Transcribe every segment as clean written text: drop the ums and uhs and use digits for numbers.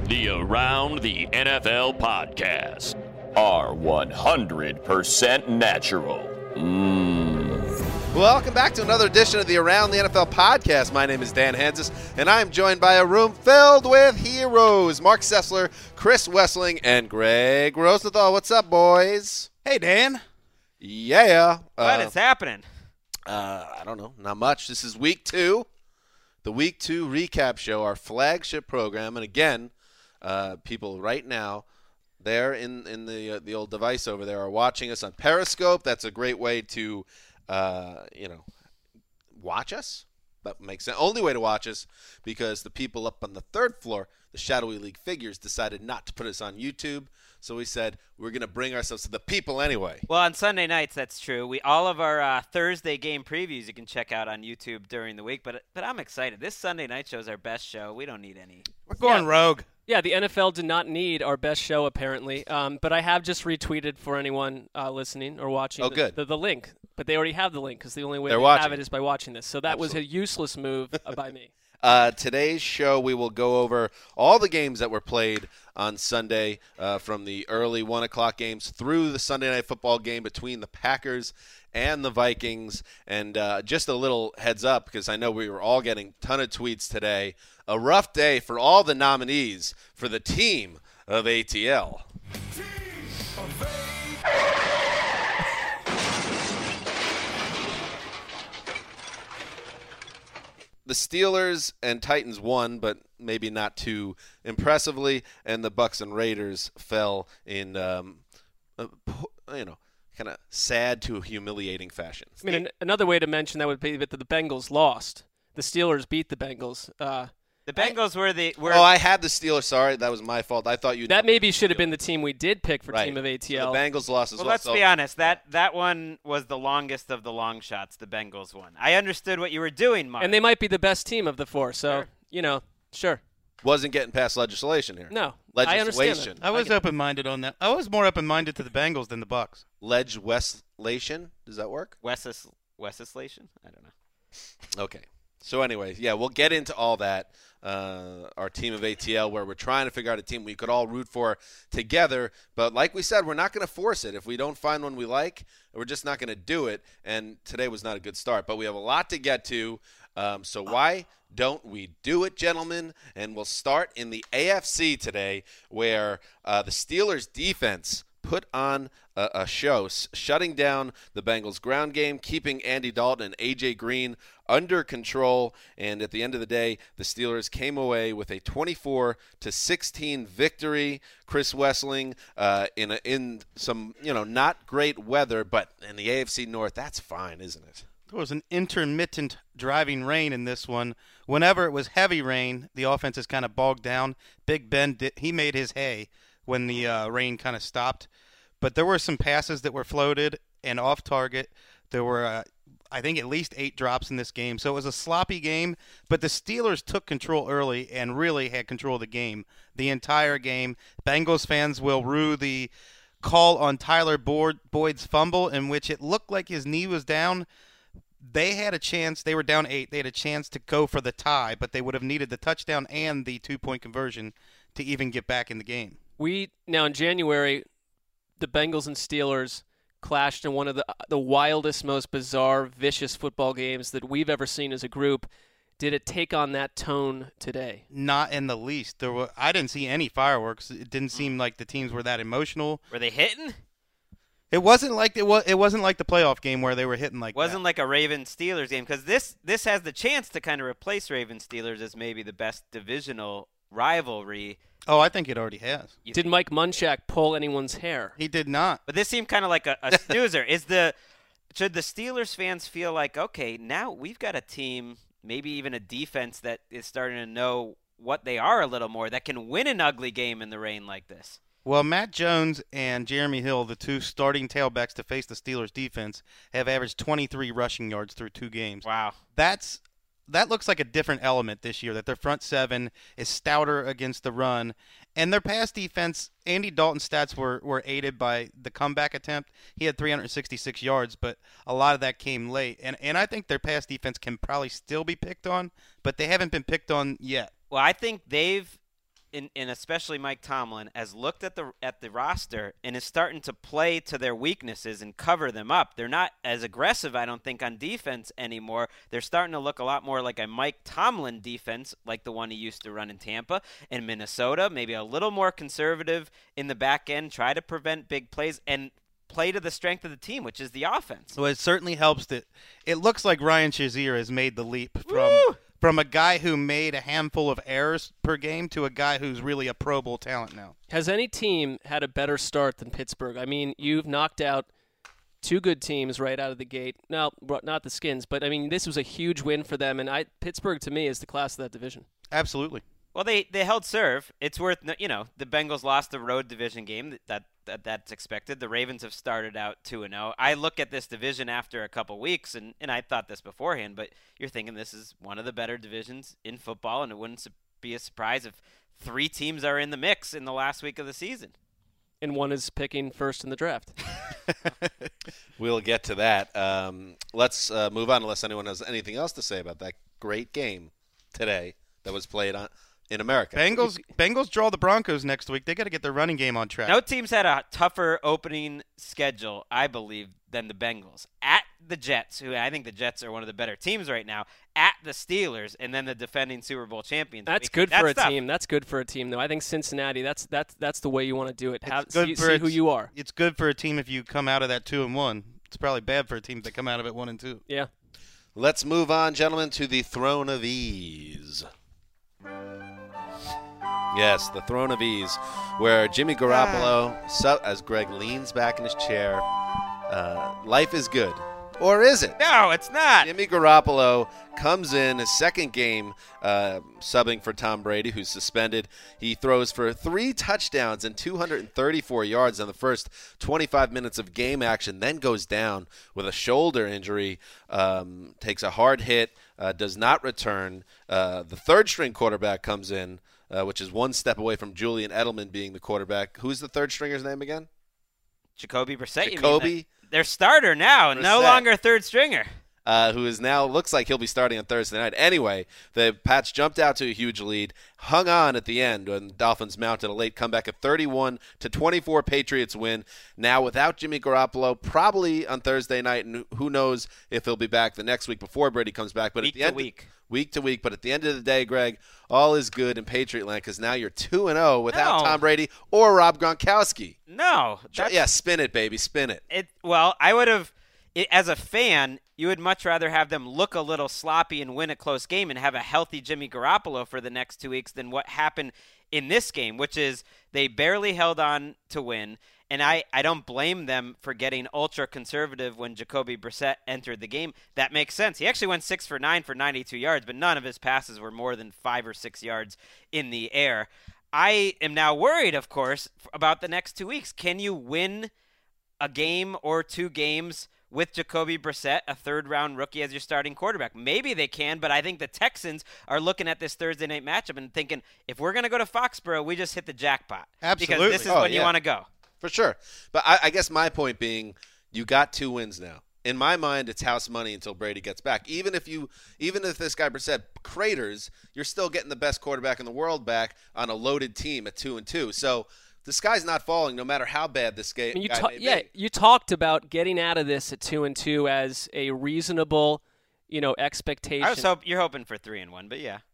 The Around the NFL podcast are 100% natural. Welcome back to another edition of the Around the NFL podcast. My name is Dan Hansis, and I am joined by a room filled with heroes. Mark Sessler, Chris Wessling, and Greg Rosenthal. What's up, boys? Hey, Dan. Yeah. What is happening? I don't know. Not much. This is week 2, the week 2 recap show, our flagship program. And again, people right now, there in the old device over there, are watching us on Periscope. That's a great way to watch us. That makes sense. Only way to watch us, because the people up on the third floor, the Shadowy League figures, decided not to put us on YouTube. So we said we're going to bring ourselves to the people anyway. Well, on Sunday nights, that's true. All of our Thursday game previews you can check out on YouTube during the week. But I'm excited. This Sunday night show is our best show. We don't need any. We're going rogue. Yeah, the NFL did not need our best show, apparently. But I have just retweeted for anyone listening or watching the link. But they already have the link, because the only way they have it is by watching this. So that was a useless move by me. Today's show, we will go over all the games that were played on Sunday, from the early 1 o'clock games through the Sunday Night Football game between the Packers and the Vikings. And just a little heads up, because I know we were all getting a ton of tweets today. A rough day for all the nominees for the team of ATL. The Steelers and Titans won, but maybe not too impressively, and the Bucs and Raiders fell in, kind of sad to humiliating fashion. I mean, another way to mention that would be that the Bengals lost. The Steelers beat the Bengals. The Bengals were the. I had the Steelers. Sorry, that was my fault. I thought you. That maybe should have been the team we did pick for Team of ATL. So the Bengals lost as well. Let's be honest. That one was the longest of the long shots. The Bengals won. I understood what you were doing, Mark. And they might be the best team of the four. So sure. Wasn't getting past legislation here. No, legislation. I understand that. I was open-minded on that. I was more open-minded to the Bengals than the Bucs. Legislation. Does that work? Legislation? I don't know. Okay. So anyway, yeah, we'll get into all that. Our team of ATL, where we're trying to figure out a team we could all root for together. But like we said, we're not going to force it. If we don't find one we like, we're just not going to do it. And today was not a good start. But we have a lot to get to. So why don't we do it, gentlemen? And we'll start in the AFC today, where the Steelers' defense put on a show, shutting down the Bengals' ground game, keeping Andy Dalton and A.J. Green under control. And at the end of the day, the Steelers came away with a 24-16 victory. Chris Wessling, in some not great weather, but in the AFC North, that's fine, isn't it? There was an intermittent driving rain in this one. Whenever it was heavy rain, the offense is kind of bogged down. Big Ben, he made his hay when the rain kind of stopped. But there were some passes that were floated and off target. There were, I think, at least 8 drops in this game. So it was a sloppy game, but the Steelers took control early and really had control of the game the entire game. Bengals fans will rue the call on Tyler Boyd's fumble, in which it looked like his knee was down. They had a chance. They were down 8. They had a chance to go for the tie, but they would have needed the touchdown and the 2-point conversion to even get back in the game. Now in January, the Bengals and Steelers clashed in one of the wildest, most bizarre, vicious football games that we've ever seen as a group. Did it take on that tone today? Not in the least. I didn't see any fireworks. It didn't seem like the teams were that emotional. Were they hitting? It wasn't like the playoff game where they were hitting like that. Wasn't like a Ravens-Steelers game, because this has the chance to kind of replace Ravens-Steelers as maybe the best divisional rivalry. Oh, I think it already has. Did Mike Munchak pull anyone's hair? He did not. But this seemed kind of like a snoozer. Should the Steelers fans feel like, okay, now we've got a team, maybe even a defense that is starting to know what they are a little more, that can win an ugly game in the rain like this? Well, Matt Jones and Jeremy Hill, the two starting tailbacks to face the Steelers defense, have averaged 23 rushing yards through 2 games. Wow. That looks like a different element this year, that their front seven is stouter against the run. And their pass defense, Andy Dalton's stats were aided by the comeback attempt. He had 366 yards, but a lot of that came late. And I think their pass defense can probably still be picked on, but they haven't been picked on yet. Well, I think they've and especially Mike Tomlin, has looked at the roster and is starting to play to their weaknesses and cover them up. They're not as aggressive, I don't think, on defense anymore. They're starting to look a lot more like a Mike Tomlin defense, like the one he used to run in Tampa and Minnesota, maybe a little more conservative in the back end, try to prevent big plays, and play to the strength of the team, which is the offense. Well, it certainly helps that it looks like Ryan Shazier has made the leap from a guy who made a handful of errors per game to a guy who's really a Pro Bowl talent now. Has any team had a better start than Pittsburgh? I mean, you've knocked out two good teams right out of the gate. No, not the Skins, but I mean, this was a huge win for them, and Pittsburgh, to me, is the class of that division. Absolutely. Well, they held serve. It's worth, the Bengals lost the road division game. That's expected. The Ravens have started out 2-0. I look at this division after a couple weeks, and I thought this beforehand, but you're thinking this is one of the better divisions in football, and it wouldn't be a surprise if 3 teams are in the mix in the last week of the season. And one is picking first in the draft. We'll get to that. Let's move on unless anyone has anything else to say about that great game today that was played in America. Bengals draw the Broncos next week. They got to get their running game on track. No teams had a tougher opening schedule, I believe, than the Bengals. At the Jets, who I think the Jets are one of the better teams right now, at the Steelers, and then the defending Super Bowl champions. That's good for a team. That's good for a team, though. I think Cincinnati, that's the way you want to do it. See who you are. It's good for a team if you come out of that 2-1. It's probably bad for a team that come out of it 1-2. Yeah. Let's move on, gentlemen, to the Throne of Ease. Yes, the Throne of Ease, where Jimmy Garoppolo, as Greg leans back in his chair, life is good. Or is it? No, it's not. Jimmy Garoppolo comes in his second game subbing for Tom Brady, who's suspended. He throws for 3 touchdowns and 234 yards in the first 25 minutes of game action, then goes down with a shoulder injury, takes a hard hit, does not return. The third-string quarterback comes in, which is one step away from Julian Edelman being the quarterback. Who's the third stringer's name again? Jacoby Brissett. Jacoby. Their starter now, Brissett. No longer third stringer. Who is now looks like he'll be starting on Thursday night. Anyway, the Pats jumped out to a huge lead, hung on at the end when the Dolphins mounted a late comeback, a 31-24 Patriots win. Now without Jimmy Garoppolo, probably on Thursday night, and who knows if he'll be back the next week before Brady comes back. But week to week. But at the end of the day, Greg, all is good in Patriot land because now you're 2-0 without Tom Brady or Rob Gronkowski. No. Yeah, spin it, baby, spin it. Well, I would have, as a fan, you would much rather have them look a little sloppy and win a close game and have a healthy Jimmy Garoppolo for the next 2 weeks than what happened in this game, which is they barely held on to win. And I don't blame them for getting ultra-conservative when Jacoby Brissett entered the game. That makes sense. He actually went 6 for 9 for 92 yards, but none of his passes were more than 5 or 6 yards in the air. I am now worried, of course, about the next 2 weeks. Can you win a game or 2 games with Jacoby Brissett, a third-round rookie, as your starting quarterback? Maybe they can, but I think the Texans are looking at this Thursday night matchup and thinking, if we're going to go to Foxborough, we just hit the jackpot. Absolutely. Because this is when you want to go. For sure. But I guess my point being, you got 2 wins now. In my mind, it's house money until Brady gets back. Even if this guy Brissett craters, you're still getting the best quarterback in the world back on a loaded team at 2-2. So the sky's not falling, no matter how bad this guy may be. You talked about getting out of this at 2-2 as a reasonable, expectation. You're hoping for 3-1, but yeah.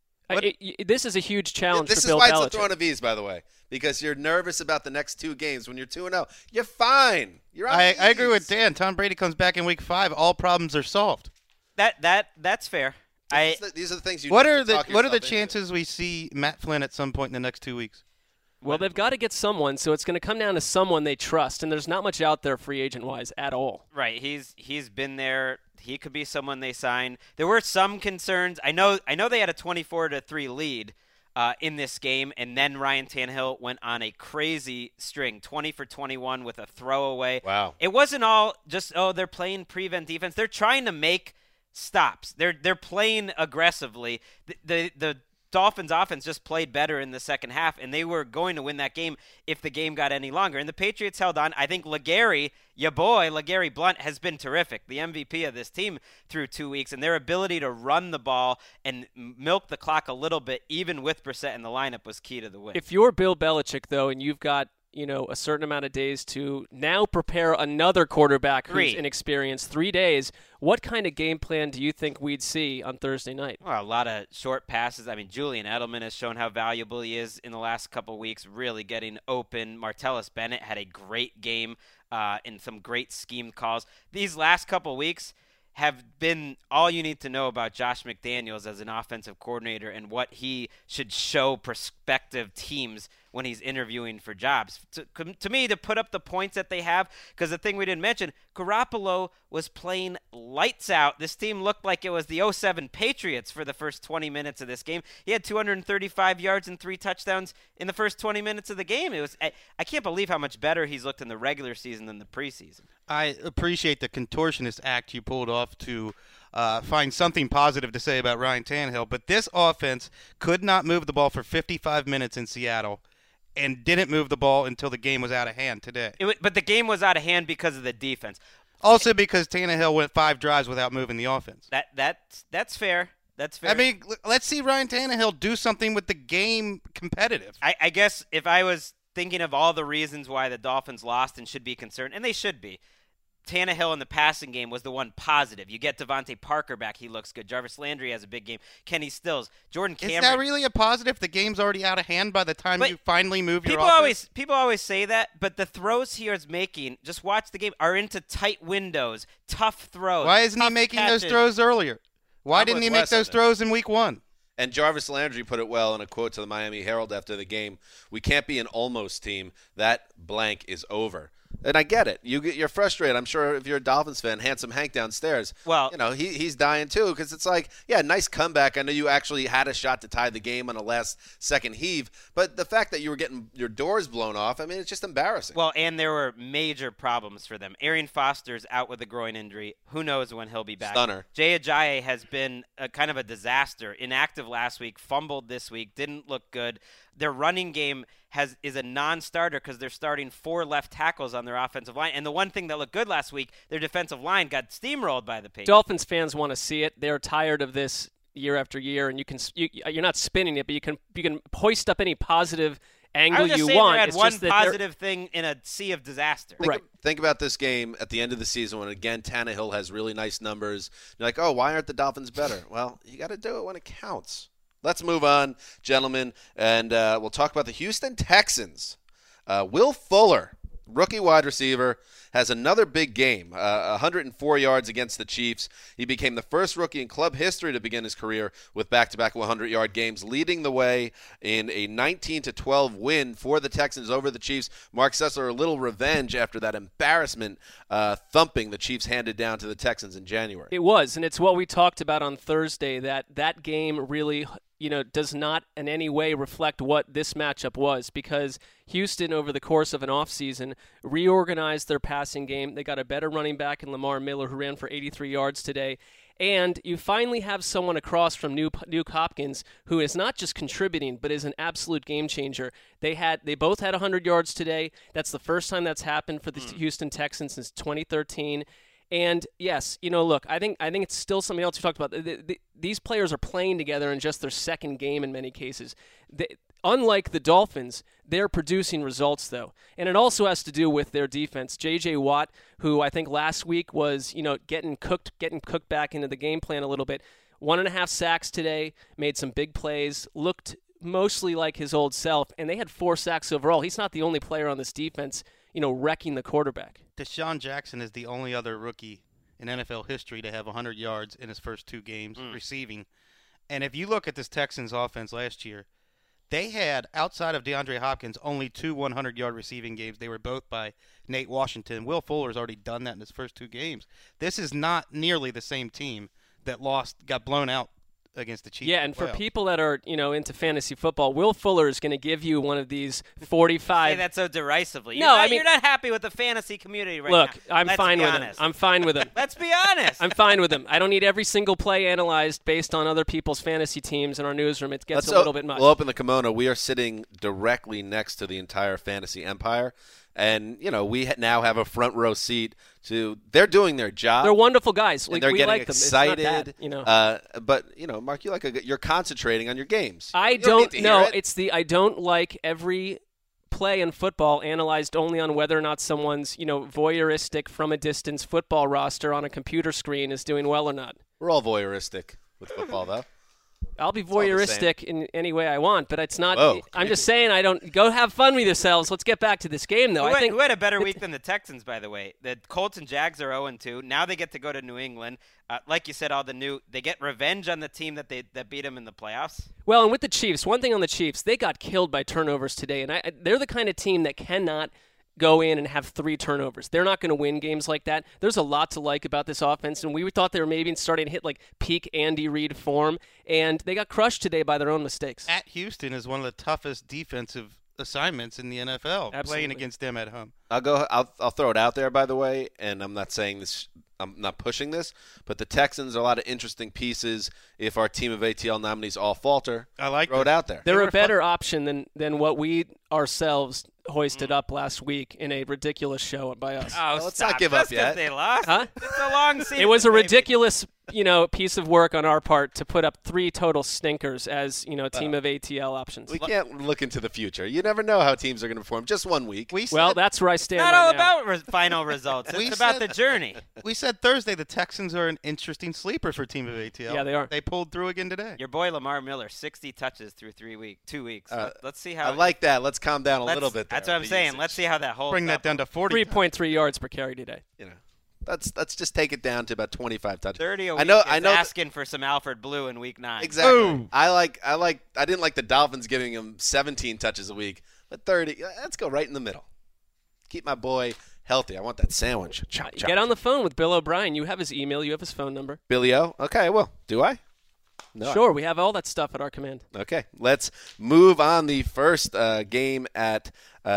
This is a huge challenge for Bill Belichick. This is why it's a Throne of Ease, by the way, because you're nervous about the next 2 games. When you're 2-0, you're fine. I agree with Dan. Tom Brady comes back in Week 5. All problems are solved. That's fair. These are the things you. What are the chances we see Matt Flynn at some point in the next 2 weeks? Well, they've got to get someone, so it's going to come down to someone they trust, and there's not much out there free agent-wise at all. Right. He's been there. He could be someone they sign. There were some concerns. I know they had a 24-3 lead in this game, and then Ryan Tannehill went on a crazy string, 20 for 21 with a throwaway. Wow. It wasn't all just, they're playing prevent defense. They're trying to make stops. They're playing aggressively. The Dolphins offense just played better in the second half, and they were going to win that game if the game got any longer. And the Patriots held on. I think LeGarry, your boy, LeGarry Blount, has been terrific, the MVP of this team through 2 weeks. And their ability to run the ball and milk the clock a little bit, even with Brissett in the lineup, was key to the win. If you're Bill Belichick, though, and you've got a certain amount of days to now prepare another quarterback who's inexperienced, 3 days, what kind of game plan do you think we'd see on Thursday night? Well, a lot of short passes. I mean, Julian Edelman has shown how valuable he is in the last couple of weeks, really getting open. Martellus Bennett had a great game and some great scheme calls. These last couple of weeks have been all you need to know about Josh McDaniels as an offensive coordinator and what he should show prospective teams when he's interviewing for jobs. To me, to put up the points that they have, because the thing we didn't mention, Garoppolo was playing lights out. This team looked like it was the 07 Patriots for the first 20 minutes of this game. He had 235 yards and 3 touchdowns in the first 20 minutes of the game. I can't believe how much better he's looked in the regular season than the preseason. I appreciate the contortionist act you pulled off to find something positive to say about Ryan Tannehill, but this offense could not move the ball for 55 minutes in Seattle and didn't move the ball until the game was out of hand today. But the game was out of hand because of the defense. Also because Tannehill went 5 drives without moving the offense. That's fair. That's fair. I mean, let's see Ryan Tannehill do something with the game competitive. I guess if I was thinking of all the reasons why the Dolphins lost and should be concerned, and they should be, Tannehill in the passing game was the one positive. You get Devontae Parker back, he looks good. Jarvis Landry has a big game. Kenny Stills, Jordan Cameron. Is that really a positive? The game's already out of hand by the time you finally move your offense? People always say that, but the throws he is making, just watch the game, are into tight windows, tough throws. Why isn't he making those throws earlier? Why didn't he make those throws in week 1? And Jarvis Landry put it well in a quote to the Miami Herald after the game. We can't be an almost team. That blank is over. And I get it. You're frustrated. I'm sure if you're a Dolphins fan, Handsome Hank downstairs, well, he's dying too, because it's like, yeah, nice comeback. I know you actually had a shot to tie the game on a last-second heave, but the fact that you were getting your doors blown off, I mean, it's just embarrassing. Well, and there were major problems for them. Arian Foster's out with a groin injury. Who knows when he'll be back? Stunner. Jay Ajayi has been kind of a disaster. Inactive last week, fumbled this week, didn't look good. Their running game is a non-starter because they're starting 4 left tackles on their offensive line. And the one thing that looked good last week, their defensive line got steamrolled by the Patriots. Dolphins fans want to see it. They're tired of this year after year, and you're not spinning it, but you can hoist up any positive angle you want. They had one positive thing in a sea of disaster. Think about this game at the end of the season when, again, Tannehill has really nice numbers. You're like, oh, why aren't the Dolphins better? Well, you got to do it when it counts. Let's move on, gentlemen, and we'll talk about the Houston Texans. Will Fuller, rookie wide receiver, has another big game, 104 yards against the Chiefs. He became the first rookie in club history to begin his career with back-to-back 100-yard games, leading the way in a 19-12 win for the Texans over the Chiefs. Mark Sessler, a little revenge after that embarrassment thumping the Chiefs handed down to the Texans in January. It was, and it's what we talked about on Thursday, that game really does not in any way reflect what this matchup was, because Houston, over the course of an offseason, reorganized their passing game. They got a better running back in Lamar Miller, who ran for 83 yards today. And you finally have someone across from Nuke Hopkins who is not just contributing, but is an absolute game changer. They both had 100 yards today. That's the first time that's happened for the Houston Texans since 2013. And yes, look, I think it's still something else you talked about. These players are playing together in just their second game in many cases. Unlike the Dolphins, they're producing results, though. And it also has to do with their defense. J.J. Watt, who I think last week was, getting cooked back into the game plan a little bit. 1.5 sacks today, made some big plays, looked mostly like his old self, and they had 4 sacks overall. He's not the only player on this defense, wrecking the quarterback. Deshaun Jackson is the only other rookie in NFL history to have 100 yards in his first 2 games receiving. And if you look at this Texans offense last year, they had, outside of DeAndre Hopkins, only 2 100-yard receiving games. They were both by Nate Washington. Will Fuller's already done that in his first 2 games. This is not nearly the same team that got blown out against the Chiefs. Yeah, and for people that are, into fantasy football, Will Fuller is going to give you one of these 45. Say that so derisively. You're not happy with the fantasy community right now. Look, I'm fine with him. I'm fine with him. Let's be honest. I'm fine with him. I don't need every single play analyzed based on other people's fantasy teams in our newsroom. It gets a little bit much. We'll open the kimono. We are sitting directly next to the entire fantasy empire. And, we now have a front row seat to – they're doing their job. They're wonderful guys. And they're getting excited. It's not that, but, Mark, you're concentrating on your games. I don't know. It's I don't like every play in football analyzed only on whether or not someone's, voyeuristic from a distance football roster on a computer screen is doing well or not. We're all voyeuristic with football, though. I'll be voyeuristic in any way I want, but it's not. Whoa, I'm just saying I don't go have fun with yourselves. Let's get back to this game, though. Who had a better week than the Texans, by the way? The Colts and Jags are 0-2. Now they get to go to New England. Like you said, they get revenge on the team that beat them in the playoffs. Well, and with the Chiefs, one thing on the Chiefs, they got killed by turnovers today, and they're the kind of team that cannot go in and have 3 turnovers. They're not going to win games like that. There's a lot to like about this offense, and we thought they were maybe starting to hit like peak Andy Reid form, and they got crushed today by their own mistakes. At Houston is one of the toughest defensive assignments in the NFL. Absolutely. Playing against them at home. I'll throw it out there, by the way, and I'm not saying this. I'm not pushing this, but the Texans are a lot of interesting pieces. If our team of ATL nominees all falter, throw it out there. They're a better option than what we ourselves hoisted up last week in a ridiculous show by us. Oh, let's not give up yet. They lost. Huh? It's a long season. It was a ridiculous, piece of work on our part to put up 3 total stinkers as, team of ATL options. We can't look into the future. You never know how teams are going to perform. Just 1 week. That's where I stand. It's not right all now. about final results. It's about the journey. We said Thursday the Texans are an interesting sleeper for team of ATL. Yeah, they are. They pulled through again today. Your boy Lamar Miller, 60 touches through 2 weeks. Let's see how. I like that. Let's calm down a little bit. That's what I'm saying. Let's see how that holds. Bring that down to 40. 3.3 yards per carry today. Let's just take it down to about 25 touches. 30 a week. I know. Asking for some Alfred Blue in week 9. Exactly. Ooh. I didn't like the Dolphins giving him 17 touches a week, but 30. Let's go right in the middle. Keep my boy healthy. I want that sandwich. Chop, chop. Get on the phone with Bill O'Brien. You have his email. You have his phone number. Billy O. Okay. Well, do I? No. Sure, we have all that stuff at our command. Okay, let's move on. The first game at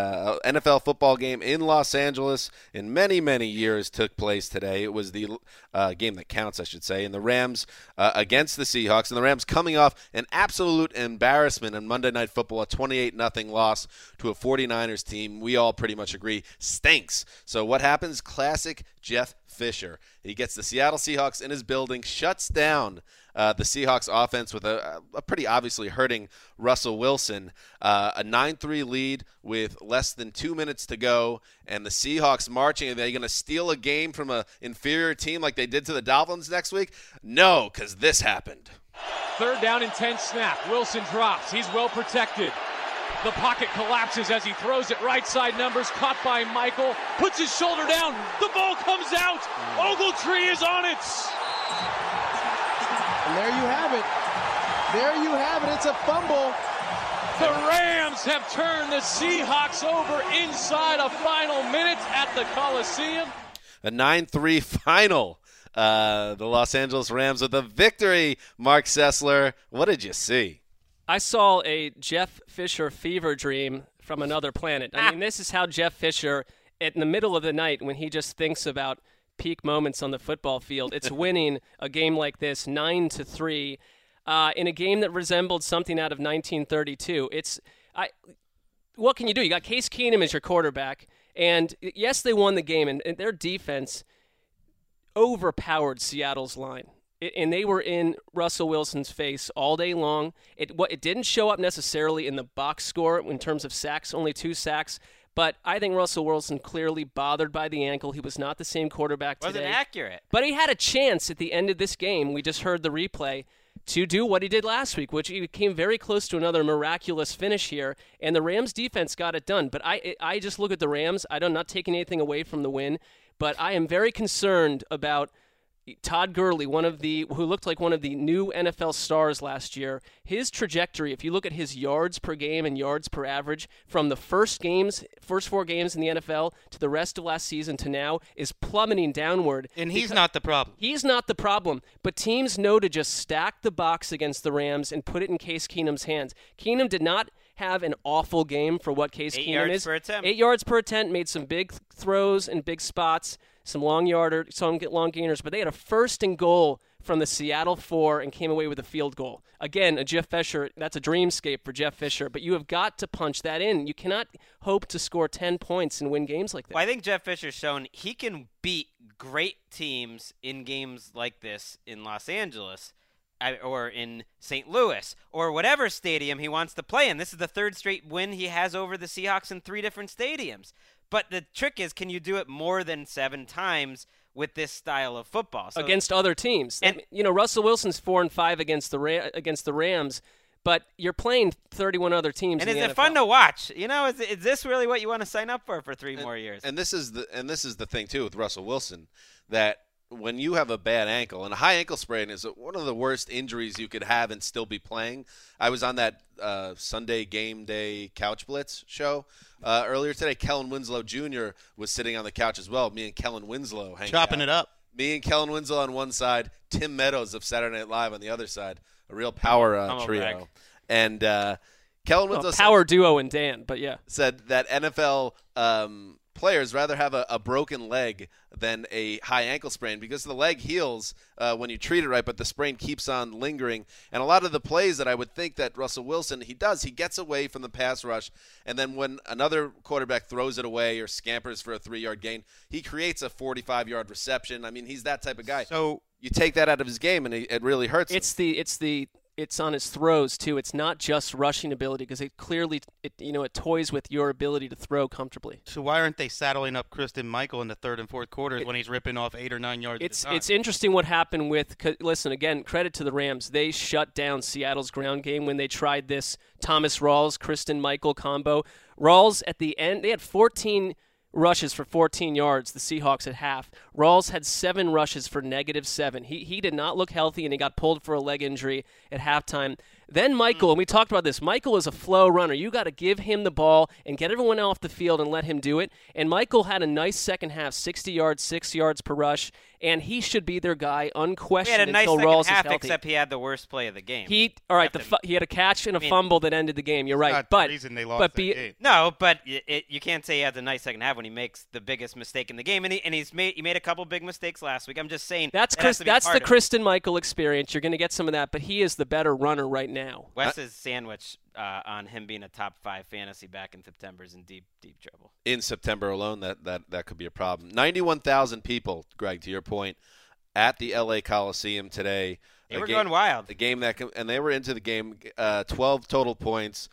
NFL football game in Los Angeles in many, many years took place today. It was the game that counts, I should say, and the Rams against the Seahawks. And the Rams coming off an absolute embarrassment on Monday Night Football, a 28-0 loss to a 49ers team. We all pretty much agree stinks. So what happens? Classic Jeff Fisher. He gets the Seattle Seahawks in his building, shuts down the Seahawks offense with a pretty obviously hurting Russell Wilson. A 9-3 lead with less than 2 minutes to go, and the Seahawks marching. Are they going to steal a game from an inferior team like they did to the Dolphins next week? No, because this happened. 3rd down and 10 snap. Wilson drops. He's well protected. The pocket collapses as he throws it right side numbers. Caught by Michael. Puts his shoulder down. The ball comes out. Ogletree is on it. And there you have it. There you have it. It's a fumble. The Rams have turned the Seahawks over inside a final minute at the Coliseum. A 9-3 final. The Los Angeles Rams with a victory. Mark Sessler, what did you see? I saw a Jeff Fisher fever dream from another planet. I mean, this is how Jeff Fisher, in the middle of the night when he just thinks about peak moments on the football field, it's winning a game like this 9-3 in a game that resembled something out of 1932. What can you do? You got Case Keenum as your quarterback, and yes, they won the game, and their defense overpowered Seattle's line. And they were in Russell Wilson's face all day long. It didn't show up necessarily in the box score in terms of sacks, only 2 sacks. But I think Russell Wilson clearly bothered by the ankle. He was not the same quarterback today. Wasn't accurate. But he had a chance at the end of this game. We just heard the replay to do what he did last week, which he came very close to another miraculous finish here. And the Rams defense got it done. But I just look at the Rams. I'm not taking anything away from the win. But I am very concerned about Todd Gurley, who looked like one of the new NFL stars last year, his trajectory, if you look at his yards per game and yards per average from the first 4 games in the NFL to the rest of last season to now, is plummeting downward. And he's not the problem. He's not the problem, but teams know to just stack the box against the Rams and put it in Case Keenum's hands. Keenum did not have an awful game for what Case Keenum is. 8 yards per attempt, made some big throws and big spots, some long gainers, but they had a 1st and goal from the Seattle 4 and came away with a field goal. Again, a Jeff Fisher, that's a dreamscape for Jeff Fisher, but you have got to punch that in. You cannot hope to score 10 points and win games like that. Well, I think Jeff Fisher's shown he can beat great teams in games like this in Los Angeles or in St. Louis or whatever stadium he wants to play in. This is the 3rd straight win he has over the Seahawks in 3 different stadiums. But the trick is, can you do it more than 7 times with this style of football? So, against other teams. And, Russell Wilson's 4-5 against the Rams, but you're playing 31 other teams. And is it fun to watch? Is this really what you want to sign up for 3 more years? And this is the thing too with Russell Wilson, that when you have a bad ankle, and a high ankle sprain is one of the worst injuries you could have and still be playing. I was on that Sunday Game Day Couch Blitz show earlier today. Kellen Winslow Jr. was sitting on the couch as well. Me and Kellen Winslow chopping it up. Me and Kellen Winslow on one side, Tim Meadows of Saturday Night Live on the other side. A real power trio. And Kellen Winslow power duo and Dan, but yeah, said that NFL players rather have a broken leg than a high ankle sprain because the leg heals when you treat it right, but the sprain keeps on lingering. And a lot of the plays that I would think that Russell Wilson, he gets away from the pass rush, and then when another quarterback throws it away or scampers for a 3-yard gain, he creates a 45-yard reception. I mean, he's that type of guy. So you take that out of his game, and it really hurts him. It's on his throws too. It's not just rushing ability because it clearly it toys with your ability to throw comfortably. So why aren't they saddling up Christine Michael in the 3rd and 4th quarters when he's ripping off 8 or 9 yards? It's interesting what happened with. Listen, again, credit to the Rams. They shut down Seattle's ground game when they tried this Thomas Rawls, Christine Michael combo. Rawls at the end, they had 14 rushes for 14 yards, the Seahawks at half. Rawls had 7 rushes for -7. He did not look healthy, and he got pulled for a leg injury at halftime. Then Michael, and we talked about this, Michael is a flow runner. You got to give him the ball and get everyone off the field and let him do it. And Michael had a nice second half, 60 yards, 6 yards per rush, and he should be their guy unquestioned until Rawls is healthy. He had a nice second half, except he had the worst play of the game. He had a catch and a fumble that ended the game. You're right. Not the reason they lost that game. No, but you can't say he has a nice second half when he makes the biggest mistake in the game. And he made a couple big mistakes last week. I'm just saying that's the Christine Michael experience. You're going to get some of that, but he is the better runner right now. Wes's sandwich on him being a top 5 fantasy back in September is in deep trouble. In September alone, that could be a problem. 91,000 people, Greg, to your point, at the LA Coliseum today. They were going wild. The game and they were into the game. 12 total points,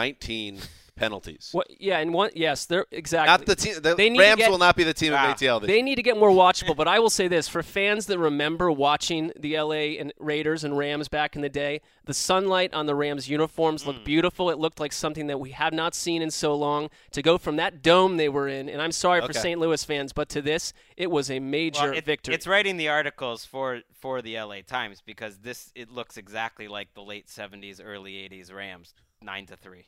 19 penalties. Yeah, and they're exactly. Not the team. The Rams will not be the team of ATL. They need to get more watchable. But I will say this: for fans that remember watching the LA and Raiders and Rams back in the day, the sunlight on the Rams uniforms looked beautiful. It looked like something that we have not seen in so long. To go from that dome they were in, and I'm sorry for St. Louis fans, but to this, it was a major victory. It's writing the articles for the LA Times because it looks exactly like the late 70s, early 80s Rams, 9-3.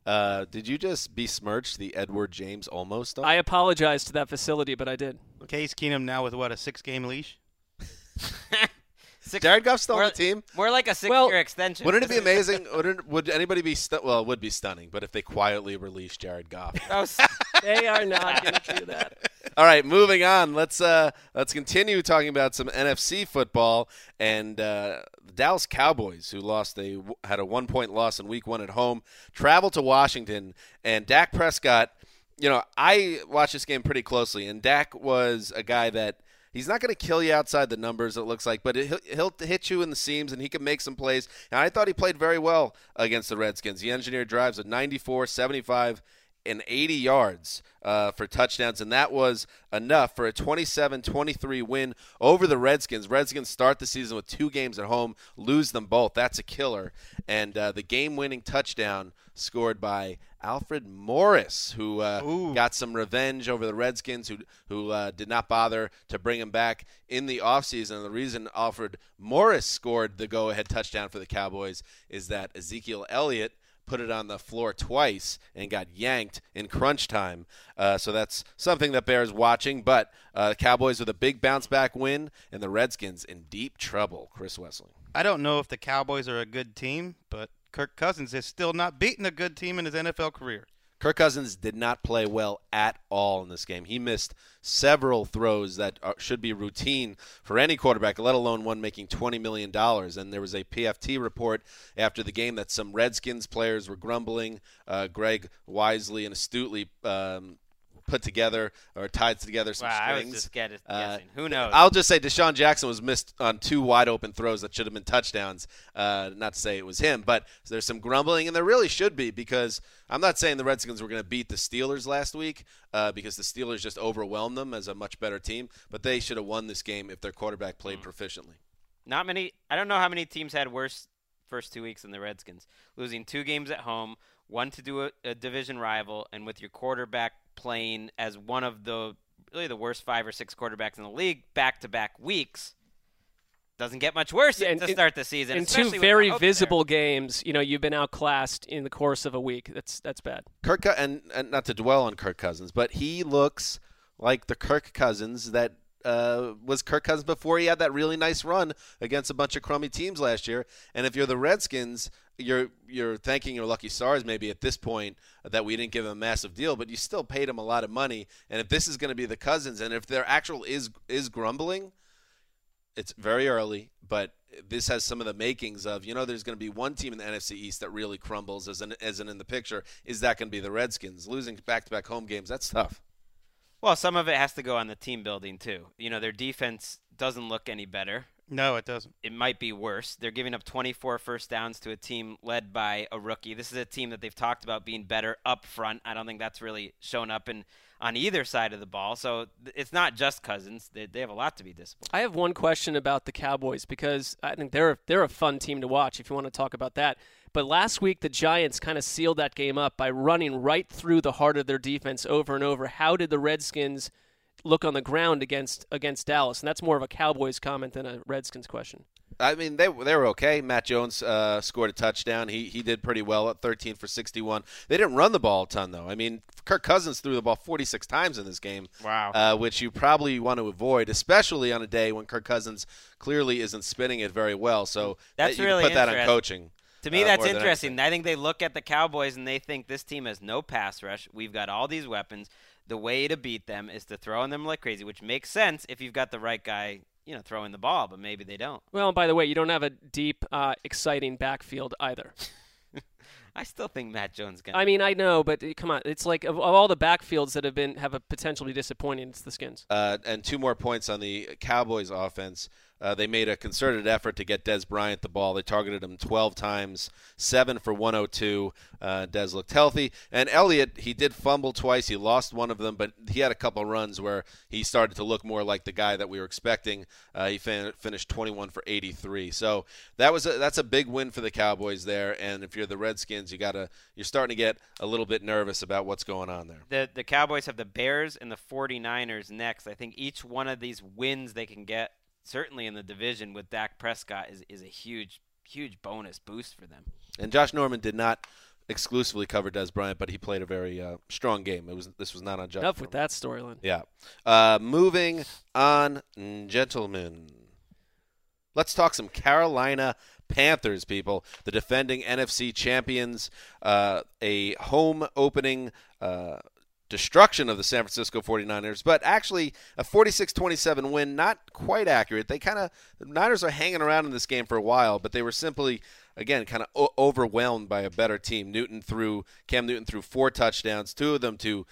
Did you just besmirch the Edward James Olmo stuff? I apologize to that facility, but I did. Case Keenum now with, what, a 6-game leash? Jared Goff's still on the team? More like a 6-year extension. Wouldn't it be amazing? Would anybody be well, it would be stunning, but if they quietly release Jared Goff. They are not going to do that. All right, moving on. Let's continue talking about some NFC football and the Dallas Cowboys, who had a 1-point loss in Week 1 at home, traveled to Washington, and Dak Prescott. I watched this game pretty closely, and Dak was a guy that he's not going to kill you outside the numbers, it looks like, but he'll hit you in the seams, and he can make some plays. And I thought he played very well against the Redskins. He engineered drives of 94, 75, and 80 yards for touchdowns, and that was enough for a 27-23 win over the Redskins. Redskins start the season with 2 games at home, lose them both. That's a killer. And the game-winning touchdown scored by Alfred Morris, who got some revenge over the Redskins, who did not bother to bring him back in the offseason. The reason Alfred Morris scored the go-ahead touchdown for the Cowboys is that Ezekiel Elliott put it on the floor twice and got yanked in crunch time. So that's something that bears watching. But the Cowboys with a big bounce-back win, and the Redskins in deep trouble. Chris Wessling. I don't know if the Cowboys are a good team, but Kirk Cousins has still not beaten a good team in his NFL career. Kirk Cousins did not play well at all in this game. He missed several throws that should be routine for any quarterback, let alone one making $20 million. And there was a PFT report after the game that some Redskins players were grumbling. Greg wisely and astutely put together or tied together some strings. I was just guessing. Who knows? I'll just say Deshaun Jackson was missed on 2 wide-open throws that should have been touchdowns. Not to say it was him, but there's some grumbling, and there really should be, because I'm not saying the Redskins were going to beat the Steelers last week because the Steelers just overwhelmed them as a much better team, but they should have won this game if their quarterback played proficiently. Not many. I don't know how many teams had worse first 2 weeks than the Redskins. Losing 2 games at home, one to do a division rival, and with your quarterback playing as one of the worst 5 or 6 quarterbacks in the league back-to-back weeks. Doesn't get much worse to start the season. In 2 very visible games, you've been outclassed in the course of a week. That's bad. And not to dwell on Kirk Cousins, but he looks like the Kirk Cousins that was Kirk Cousins before he had that really nice run against a bunch of crummy teams last year. And if you're the Redskins, you're thanking your lucky stars maybe at this point that we didn't give him a massive deal, but you still paid him a lot of money. And if this is going to be the Cousins, and if their actual is grumbling, it's very early, but this has some of the makings of, there's going to be one team in the NFC East that really crumbles as in the picture. Is that going to be the Redskins? Losing back-to-back home games, that's tough. Well, some of it has to go on the team building too. Their defense doesn't look any better. No, it doesn't. It might be worse. They're giving up 24 first downs to a team led by a rookie. This is a team that they've talked about being better up front. I don't think that's really shown up on either side of the ball. So it's not just Cousins. They have a lot to be disciplined. I have one question about the Cowboys, because I think they're a fun team to watch if you want to talk about that. But last week the Giants kind of sealed that game up by running right through the heart of their defense over and over. How did the Redskins look on the ground against Dallas? And that's more of a Cowboys comment than a Redskins question. I mean, they were okay. Matt Jones scored a touchdown. He did pretty well at 13 for 61. They didn't run the ball a ton, though. I mean, Kirk Cousins threw the ball 46 times in this game. Wow. Which you probably want to avoid, especially on a day when Kirk Cousins clearly isn't spinning it very well. So that's you really can put that on coaching. To me, that's interesting. I think they look at the Cowboys and they think this team has no pass rush. We've got all these weapons. The way to beat them is to throw on them like crazy, which makes sense if you've got the right guy, throwing the ball, but maybe they don't. Well, by the way, you don't have a deep, exciting backfield either. I still think Matt Jones got. I mean, I know, but come on, it's like of all the backfields that have a potential to be disappointing, it's the Skins. And 2 more points on the Cowboys offense. They made a concerted effort to get Dez Bryant the ball. They targeted him 12 times, 7 for 102. Dez looked healthy. And Elliott, he did fumble twice. He lost one of them, but he had a couple runs where he started to look more like the guy that we were expecting. He finished 21 for 83. So that's a big win for the Cowboys there. And if you're the Redskins, you're starting to get a little bit nervous about what's going on there. The Cowboys have the Bears and the 49ers next. I think each one of these wins they can get, certainly in the division with Dak Prescott, is a huge, huge bonus boost for them. And Josh Norman did not exclusively cover Dez Bryant, but he played a very strong game. This was not on Josh Enough Norman. with that storyline. Yeah. Moving on, gentlemen. Let's talk some Carolina Panthers, people. The defending NFC champions. A home opening destruction of the San Francisco 49ers, but actually a 46-27 win, not quite accurate. The Niners are hanging around in this game for a while, but they were simply, again, kind of overwhelmed by a better team. Cam Newton threw 4 touchdowns, 2 of them to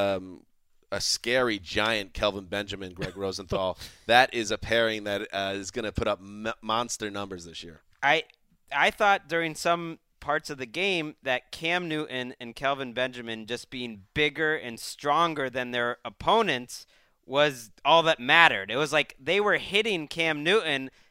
a scary giant Kelvin Benjamin, Greg Rosenthal. That is a pairing that is going to put up monster numbers this year. I thought during some parts of the game that Cam Newton and Kelvin Benjamin just being bigger and stronger than their opponents was all that mattered. It was like they were hitting Cam Newton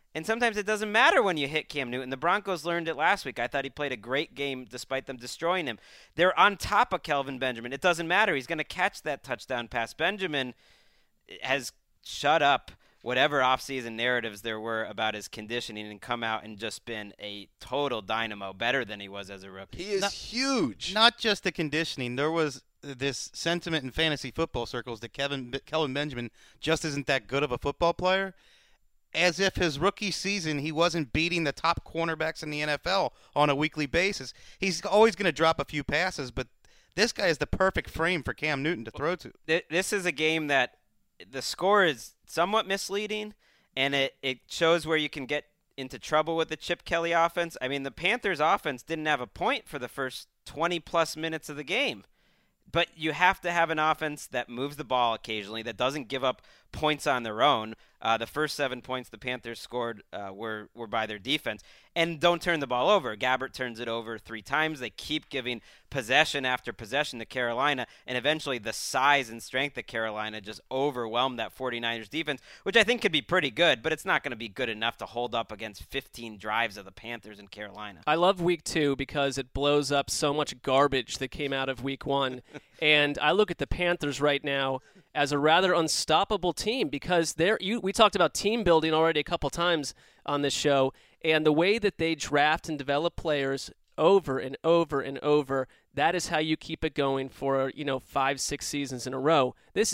And sometimes it doesn't matter when you hit Cam Newton. The Broncos learned it last week. I thought he played a great game despite them destroying him. They're on top of Kelvin Benjamin. It doesn't matter. He's going to catch that touchdown pass. Benjamin has shut up whatever offseason narratives there were about his conditioning and come out and just been a total dynamo, better than he was as a rookie. He is huge. Not just the conditioning. There was this sentiment in fantasy football circles that Kelvin Benjamin just isn't that good of a football player, as if his rookie season he wasn't beating the top cornerbacks in the NFL on a weekly basis. He's always going to drop a few passes, but this guy is the perfect frame for Cam Newton to throw to. This is a game that the score is somewhat misleading, and it shows where you can get into trouble with the Chip Kelly offense. I mean, the Panthers offense didn't have a point for the first 20-plus minutes of the game. But you have to have an offense that moves the ball occasionally, that doesn't give up points on their own. The first 7 points the Panthers scored were by their defense. And don't turn the ball over. Gabbert turns it over 3 times. They keep giving possession after possession to Carolina, and eventually the size and strength of Carolina just overwhelmed that 49ers defense, which I think could be pretty good, but it's not going to be good enough to hold up against 15 drives of the Panthers in Carolina. I love Week 2 because it blows up so much garbage that came out of Week 1. And I look at the Panthers right now as a rather unstoppable team because we talked about team building already a couple times on this show, and the way that they draft and develop players over and over and over, that is how you keep it going for 5-6 seasons in a row. This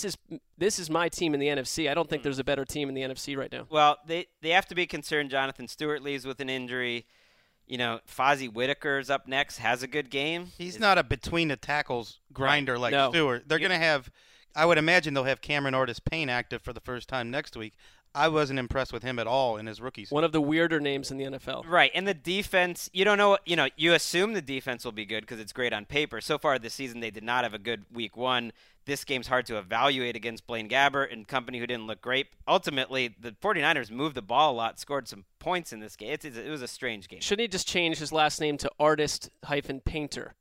is my team in the NFC. I don't think there's a better team in the NFC right now. Well, they have to be concerned. Jonathan Stewart leaves with an injury. Fozzie Whitaker's up next, has a good game. He's not a between the tackles grinder like Stewart. They're going to have, I would imagine they'll have Cameron Artis-Payne active for the first time next week. I wasn't impressed with him at all in his rookie season. One of the weirder names in the NFL. Right, and the defense, you don't know, you assume the defense will be good because it's great on paper. So far this season, they did not have a good week 1. This game's hard to evaluate against Blaine Gabbert and company who didn't look great. Ultimately, the 49ers moved the ball a lot, scored some points in this game. It was a strange game. Shouldn't he just change his last name to Artist-Painter?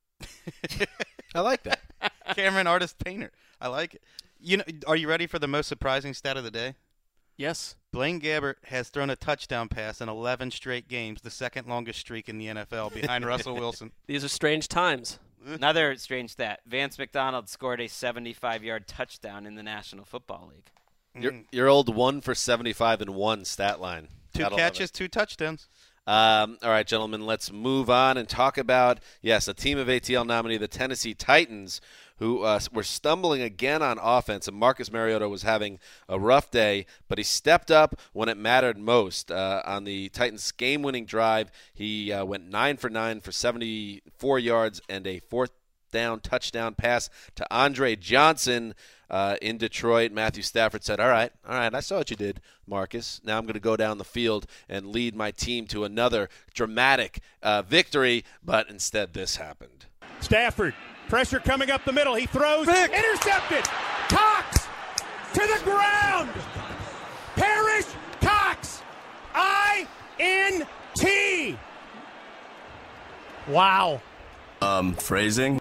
I like that. Cameron Artis-Painter. I like it. Are you ready for the most surprising stat of the day? Yes. Blaine Gabbert has thrown a touchdown pass in 11 straight games, the second longest streak in the NFL behind Russell Wilson. These are strange times. Another strange stat. Vance McDonald scored a 75-yard touchdown in the National Football League. Your old 1 for 75 and 1 stat line. 2 catches, 2 touchdowns. All right, gentlemen, let's move on and talk about, a team of ATL nominee, the Tennessee Titans, who were stumbling again on offense, and Marcus Mariota was having a rough day, but he stepped up when it mattered most. On the Titans' game-winning drive, he went 9 for 9 for 74 yards and a 4th down touchdown pass to Andre Johnson in Detroit. Matthew Stafford said, all right, I saw what you did, Marcus. Now I'm going to go down the field and lead my team to another dramatic victory, but instead this happened. Stafford, pressure coming up the middle. He throws, intercepted. Cox to the ground. Parrish Cox, I-N-T. Wow. Phrasing.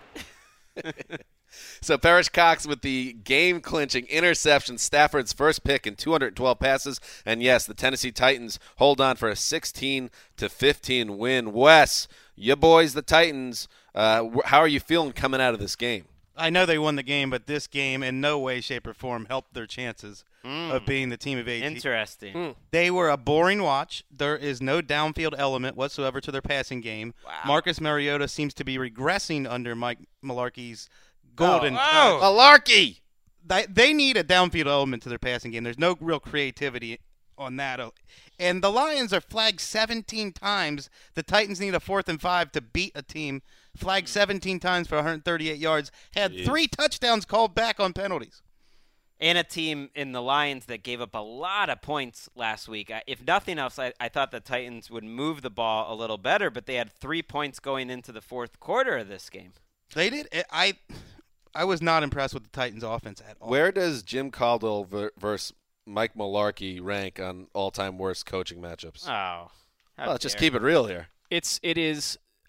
So Parrish Cox with the game-clinching interception, Stafford's first pick in 212 passes, and yes, the Tennessee Titans hold on for a 16-15 win. Wes, you boys, the Titans, how are you feeling coming out of this game? I know they won the game, but this game in no way, shape, or form helped their chances of being the team of 8. Interesting. They were a boring watch. There is no downfield element whatsoever to their passing game. Wow. Marcus Mariota seems to be regressing under Mike Mularkey's golden Mularkey! They need a downfield element to their passing game. There's no real creativity on that. And the Lions are flagged 17 times. The Titans need a 4th and 5 to beat a team. Flagged 17 times for 138 yards. Had 3 touchdowns called back on penalties. And a team in the Lions that gave up a lot of points last week. If nothing else, I thought the Titans would move the ball a little better, but they had 3 points going into the 4th quarter of this game. They did. I was not impressed with the Titans' offense at all. Where does Jim Caldwell versus Mike Mularkey rank on all-time worst coaching matchups? Oh, let's just keep it real here. It is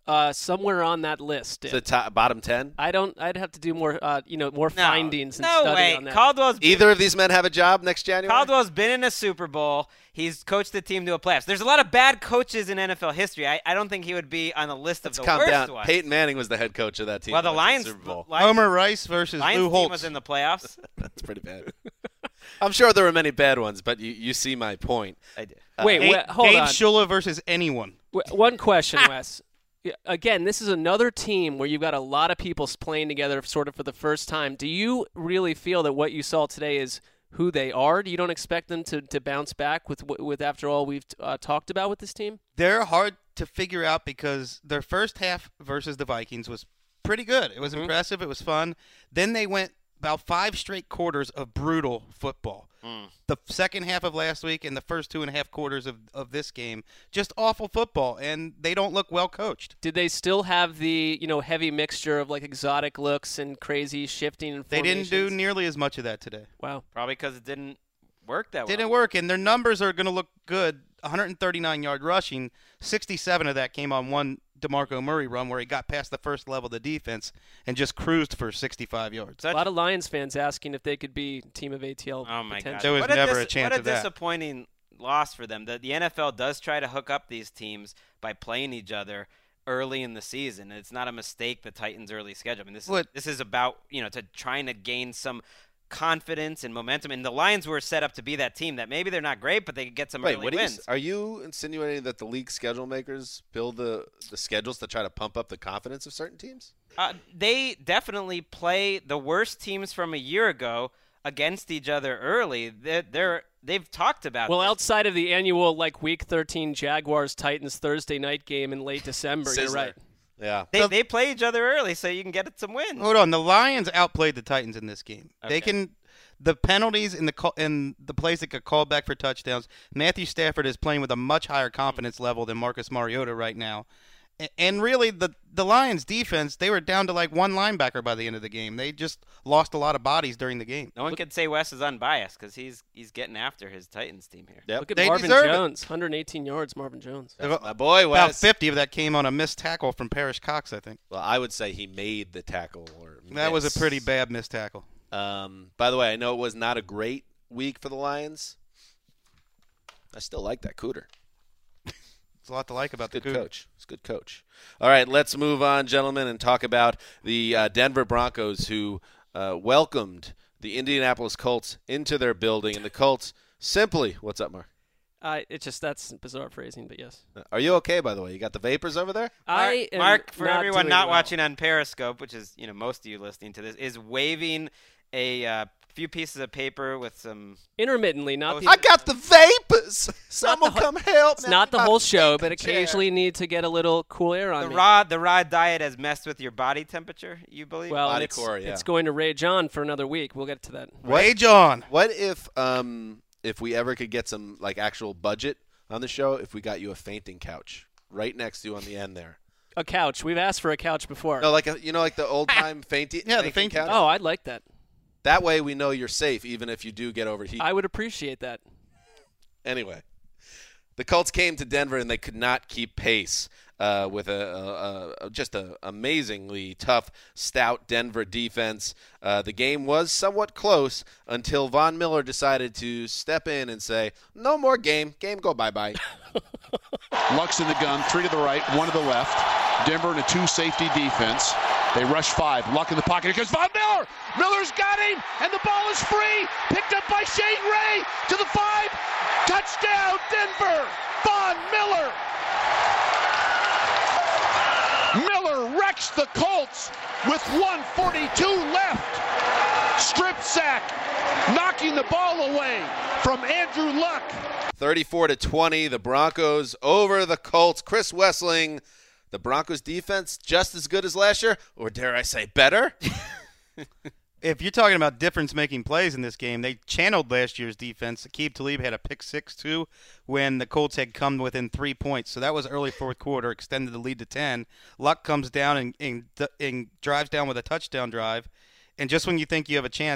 somewhere on that list. The bottom 10? I'd have to do more, more findings and study on that. Caldwell's Either of these men have a job next January? Caldwell's been in a Super Bowl. He's coached the team to a playoffs. There's a lot of bad coaches in NFL history. I don't think he would be on the list of the worst ones. Peyton Manning was the head coach of that team. Well, the Lions, Super Bowl. Homer Rice versus Lou Holtz was in the playoffs. That's pretty bad. I'm sure there were many bad ones, but you see my point. I did. Wait, hold Dave on. Shula versus anyone. One question, Wes. Again, this is another team where you've got a lot of people playing together sort of for the first time. Do you really feel that what you saw today is who they are? You don't expect them to bounce back with after all we've talked about with this team? They're hard to figure out because their first half versus the Vikings was pretty good. It was impressive. It was fun. Then they went about 5 straight quarters of brutal football. The second half of last week and the first 2.5 quarters of this game, just awful football, and they don't look well coached. Did they still have the heavy mixture of like exotic looks and crazy shifting and They formations? didn't do nearly as much of that today. Wow. Probably because it didn't work that well. Didn't work, and their numbers are going to look good. 139-yard rushing, 67 of that came on one DeMarco Murray run where he got past the first level of the defense and just cruised for 65 yards. A lot of Lions fans asking if they could be team of ATL. Oh, my God. There was never a chance of that. What a disappointing loss for them. The NFL does try to hook up these teams by playing each other early in the season. It's not a mistake, the Titans' early schedule. I mean, this is about, to trying to gain some confidence and momentum, and the Lions were set up to be that team that maybe they're not great, but they could get some early wins. Are you insinuating that the league schedule makers build the schedules to try to pump up the confidence of certain teams? They definitely play the worst teams from a year ago against each other early. They've talked about this. Outside of the annual Week 13 Jaguars-Titans Thursday night game in late December, you're right. Yeah, they play each other early, so you can get some wins. Hold on, the Lions outplayed the Titans in this game. Okay. The penalties and the plays that got called back for touchdowns. Matthew Stafford is playing with a much higher confidence level than Marcus Mariota right now. And really, the Lions' defense, they were down to one linebacker by the end of the game. They just lost a lot of bodies during the game. No one could say Wes is unbiased because he's getting after his Titans team here. Yep. Look at Marvin Jones, 118 yards, Marvin Jones. That's my boy, Wes. About 50 of that came on a missed tackle from Parrish Cox, I think. Well, I would say he made the tackle. That was a pretty bad missed tackle. By the way, I know it was not a great week for the Lions. I still like that Cooter. There's a lot to like about the coach. He's a good coach. All right, let's move on, gentlemen, and talk about the Denver Broncos who welcomed the Indianapolis Colts into their building. And the Colts simply – what's up, Mark? That's bizarre phrasing, but yes. Are you okay, by the way? You got the vapors over there? Mark, for everyone not watching on Periscope, which is most of you listening to this, is waving a few pieces of paper with some intermittently, not. I got the vapors. Someone come help! It's not the whole show, but occasionally need to get a little cool air on me. The raw diet has messed with your body temperature. You believe? Well, body core, yeah. It's going to rage on for another week. We'll get to that. Rage on. What if we ever could get some actual budget on the show? If we got you a fainting couch right next to you on the end there. A couch. We've asked for a couch before. No, like the old time fainting. Yeah, the fainting couch. Oh, I'd like that. That way we know you're safe even if you do get overheated. I would appreciate that. Anyway, the Colts came to Denver and they could not keep pace with just an amazingly tough, stout Denver defense. The game was somewhat close until Von Miller decided to step in and say, no more game. Game go bye-bye. Luck's in the gun, 3 to the right, 1 to the left. Denver in a 2-safety defense. They rush 5. Luck in the pocket. Here comes Von Miller. Miller's got him, and the ball is free. Picked up by Shane Ray to the 5. Touchdown, Denver. Von Miller. Miller wrecks the Colts with 1:42 left. Strip sack, knocking the ball away from Andrew Luck. 34-20, the Broncos over the Colts. Chris Wessling, the Broncos defense just as good as last year, or dare I say better? If you're talking about difference-making plays in this game, they channeled last year's defense. Aqib Talib had a pick 6 too when the Colts had come within 3 points. So that was early fourth quarter, extended the lead to 10. Luck comes down and drives down with a touchdown drive. And just when you think you have a chance,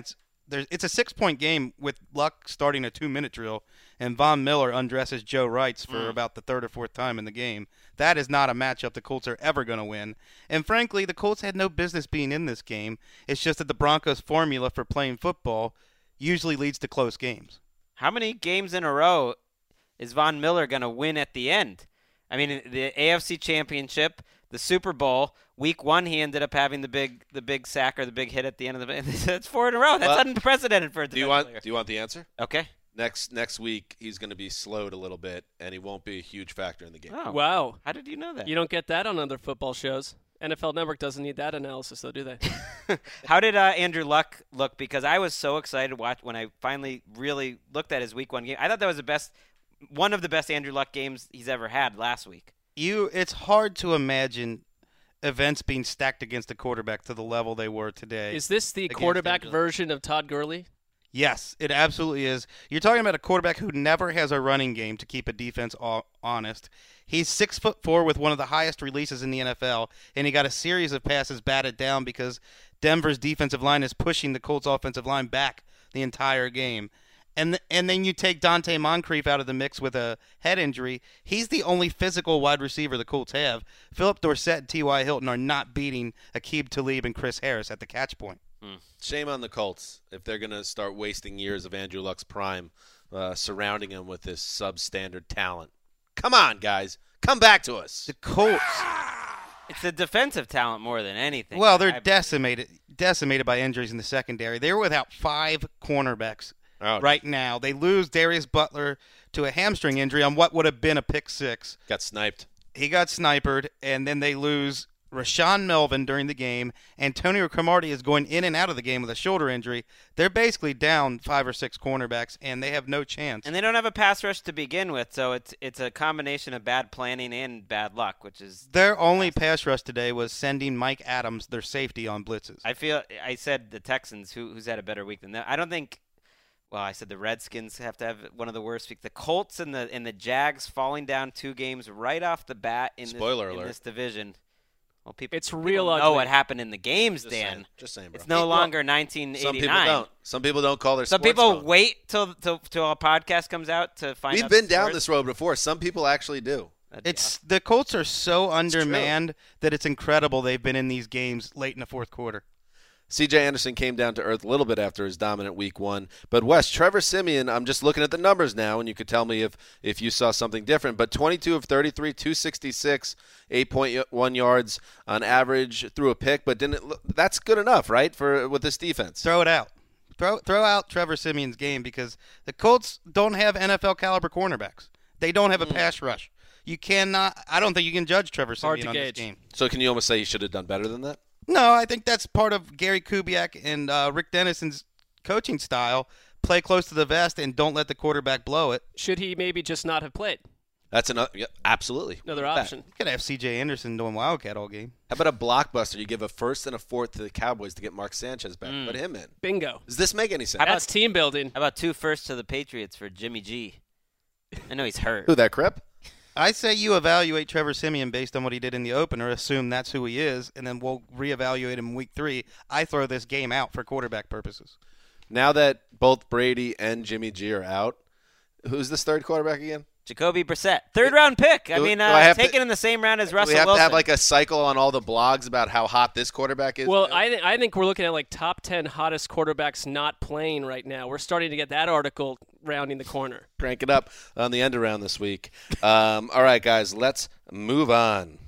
it's a 6-point game with Luck starting a 2-minute drill, and Von Miller undresses Joe Wrights for about the third or fourth time in the game. That is not a matchup the Colts are ever going to win. And frankly, the Colts had no business being in this game. It's just that the Broncos' formula for playing football usually leads to close games. How many games in a row is Von Miller going to win at the end? I mean, the AFC Championship, the Super Bowl, Week 1 he ended up having the big sack or the big hit at the end of the. That's 4 in a row. That's unprecedented for a defensive player. Do you want the answer? Okay. Next week he's going to be slowed a little bit, and he won't be a huge factor in the game. Oh, wow! How did you know that? You don't get that on other football shows. NFL Network doesn't need that analysis, though, do they? How did Andrew Luck look? Because I was so excited to watch when I finally really looked at his Week 1 game. I thought that was one of the best Andrew Luck games he's ever had last week. It's hard to imagine events being stacked against a quarterback to the level they were today. Is this the quarterback version of Todd Gurley? Yes, it absolutely is. You're talking about a quarterback who never has a running game to keep a defense honest. He's 6'4" with one of the highest releases in the NFL, and he got a series of passes batted down because Denver's defensive line is pushing the Colts' offensive line back the entire game. And then you take Dante Moncrief out of the mix with a head injury. He's the only physical wide receiver the Colts have. Philip Dorsett and T.Y. Hilton are not beating Aqib Talib and Chris Harris at the catch point. Shame on the Colts if they're going to start wasting years of Andrew Luck's prime surrounding him with this substandard talent. Come on, guys. Come back to us. The Colts. It's the defensive talent more than anything. Well, they're decimated by injuries in the secondary. They're without 5 cornerbacks. Right now. They lose Darius Butler to a hamstring injury on what would have been a pick 6. Got sniped. He got sniped, and then they lose Rashawn Melvin during the game. Antonio Cromartie is going in and out of the game with a shoulder injury. They're basically down 5 or 6 cornerbacks, and they have no chance. And they don't have a pass rush to begin with, so it's a combination of bad planning and bad luck, which is their only pass rush today was sending Mike Adams, their safety, on blitzes. I said the Texans, who's had a better week than that. I don't think. Well, I said the Redskins have to have one of the worst weeks. The Colts and the Jags falling down 2 games right off the bat in this division. Well, people know what happened in the games, Dan. Just saying, bro. It's no longer 1989. Some people don't call their sports. Some people wait till a podcast comes out to find out. We've been down this road before. Some people actually do. The Colts are so undermanned that it's incredible they've been in these games late in the fourth quarter. C.J. Anderson came down to earth a little bit after his dominant Week 1. But, Wes, Trevor Siemian, I'm just looking at the numbers now, and you could tell me if you saw something different. But 22 of 33, 266, 8.1 yards on average, threw a pick. But that's good enough, right, with this defense? Throw it out. Throw out Trevor Siemian's game because the Colts don't have NFL-caliber cornerbacks. They don't have a pass rush. You cannot – I don't think you can judge Trevor Siemian on this game. So can you almost say he should have done better than that? No, I think that's part of Gary Kubiak and Rick Dennison's coaching style. Play close to the vest and don't let the quarterback blow it. Should he maybe just not have played? That's absolutely. Another option. You could have C.J. Anderson doing Wildcat all game. How about a blockbuster? You give a first and a fourth to the Cowboys to get Mark Sanchez back. Put him in. Bingo. Does this make any sense? That's team building. How about 2 firsts to the Patriots for Jimmy G? I know he's hurt. Who, that Crip? I say you evaluate Trevor Siemian based on what he did in the opener, assume that's who he is, and then we'll reevaluate him in Week 3. I throw this game out for quarterback purposes. Now that both Brady and Jimmy G are out, who's this third quarterback again? Jacoby Brissett. 3rd-round pick. I mean, taken in the same round as Russell Wilson. We have to have like a cycle on all the blogs about how hot this quarterback is. Well, I think we're looking at like top 10 hottest quarterbacks not playing right now. We're starting to get that article rounding the corner. Crank it up on the end around this week. All right, guys, let's move on.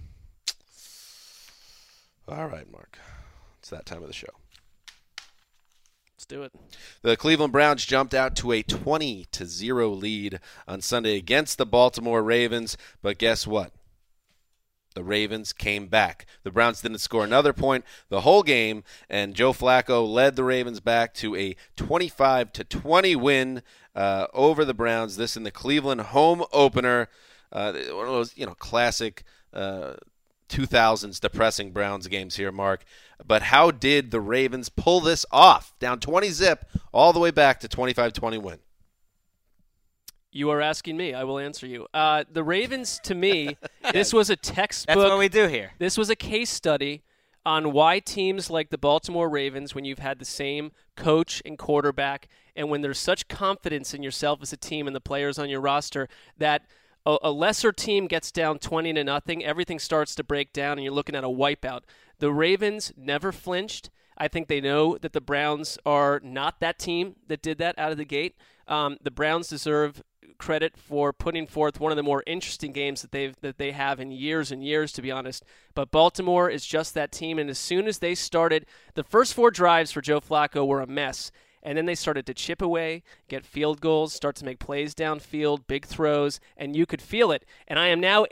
All right, Mark. It's that time of the show. Let's do it. The Cleveland Browns jumped out to a 20-0 lead on Sunday against the Baltimore Ravens, but guess what? The Ravens came back. The Browns didn't score another point the whole game, and Joe Flacco led the Ravens back to a 25-20 win over the Browns. This in the Cleveland home opener. One of those, classic 2000s depressing Browns games here, Mark. But how did the Ravens pull this off? Down 20-zip, all the way back to 25-20 win. You are asking me. I will answer you. The Ravens, to me, this was a textbook. That's what we do here. This was a case study on why teams like the Baltimore Ravens, when you've had the same coach and quarterback, and when there's such confidence in yourself as a team and the players on your roster, that a lesser team gets down 20-0, everything starts to break down, and you're looking at a wipeout. The Ravens never flinched. I think they know that the Browns are not that team that did that out of the gate. The Browns deserve credit for putting forth one of the more interesting games that they have in years and years, to be honest. But Baltimore is just that team, and as soon as they started, the first 4 drives for Joe Flacco were a mess. And then they started to chip away, get field goals, start to make plays downfield, big throws, and you could feel it. And I'm now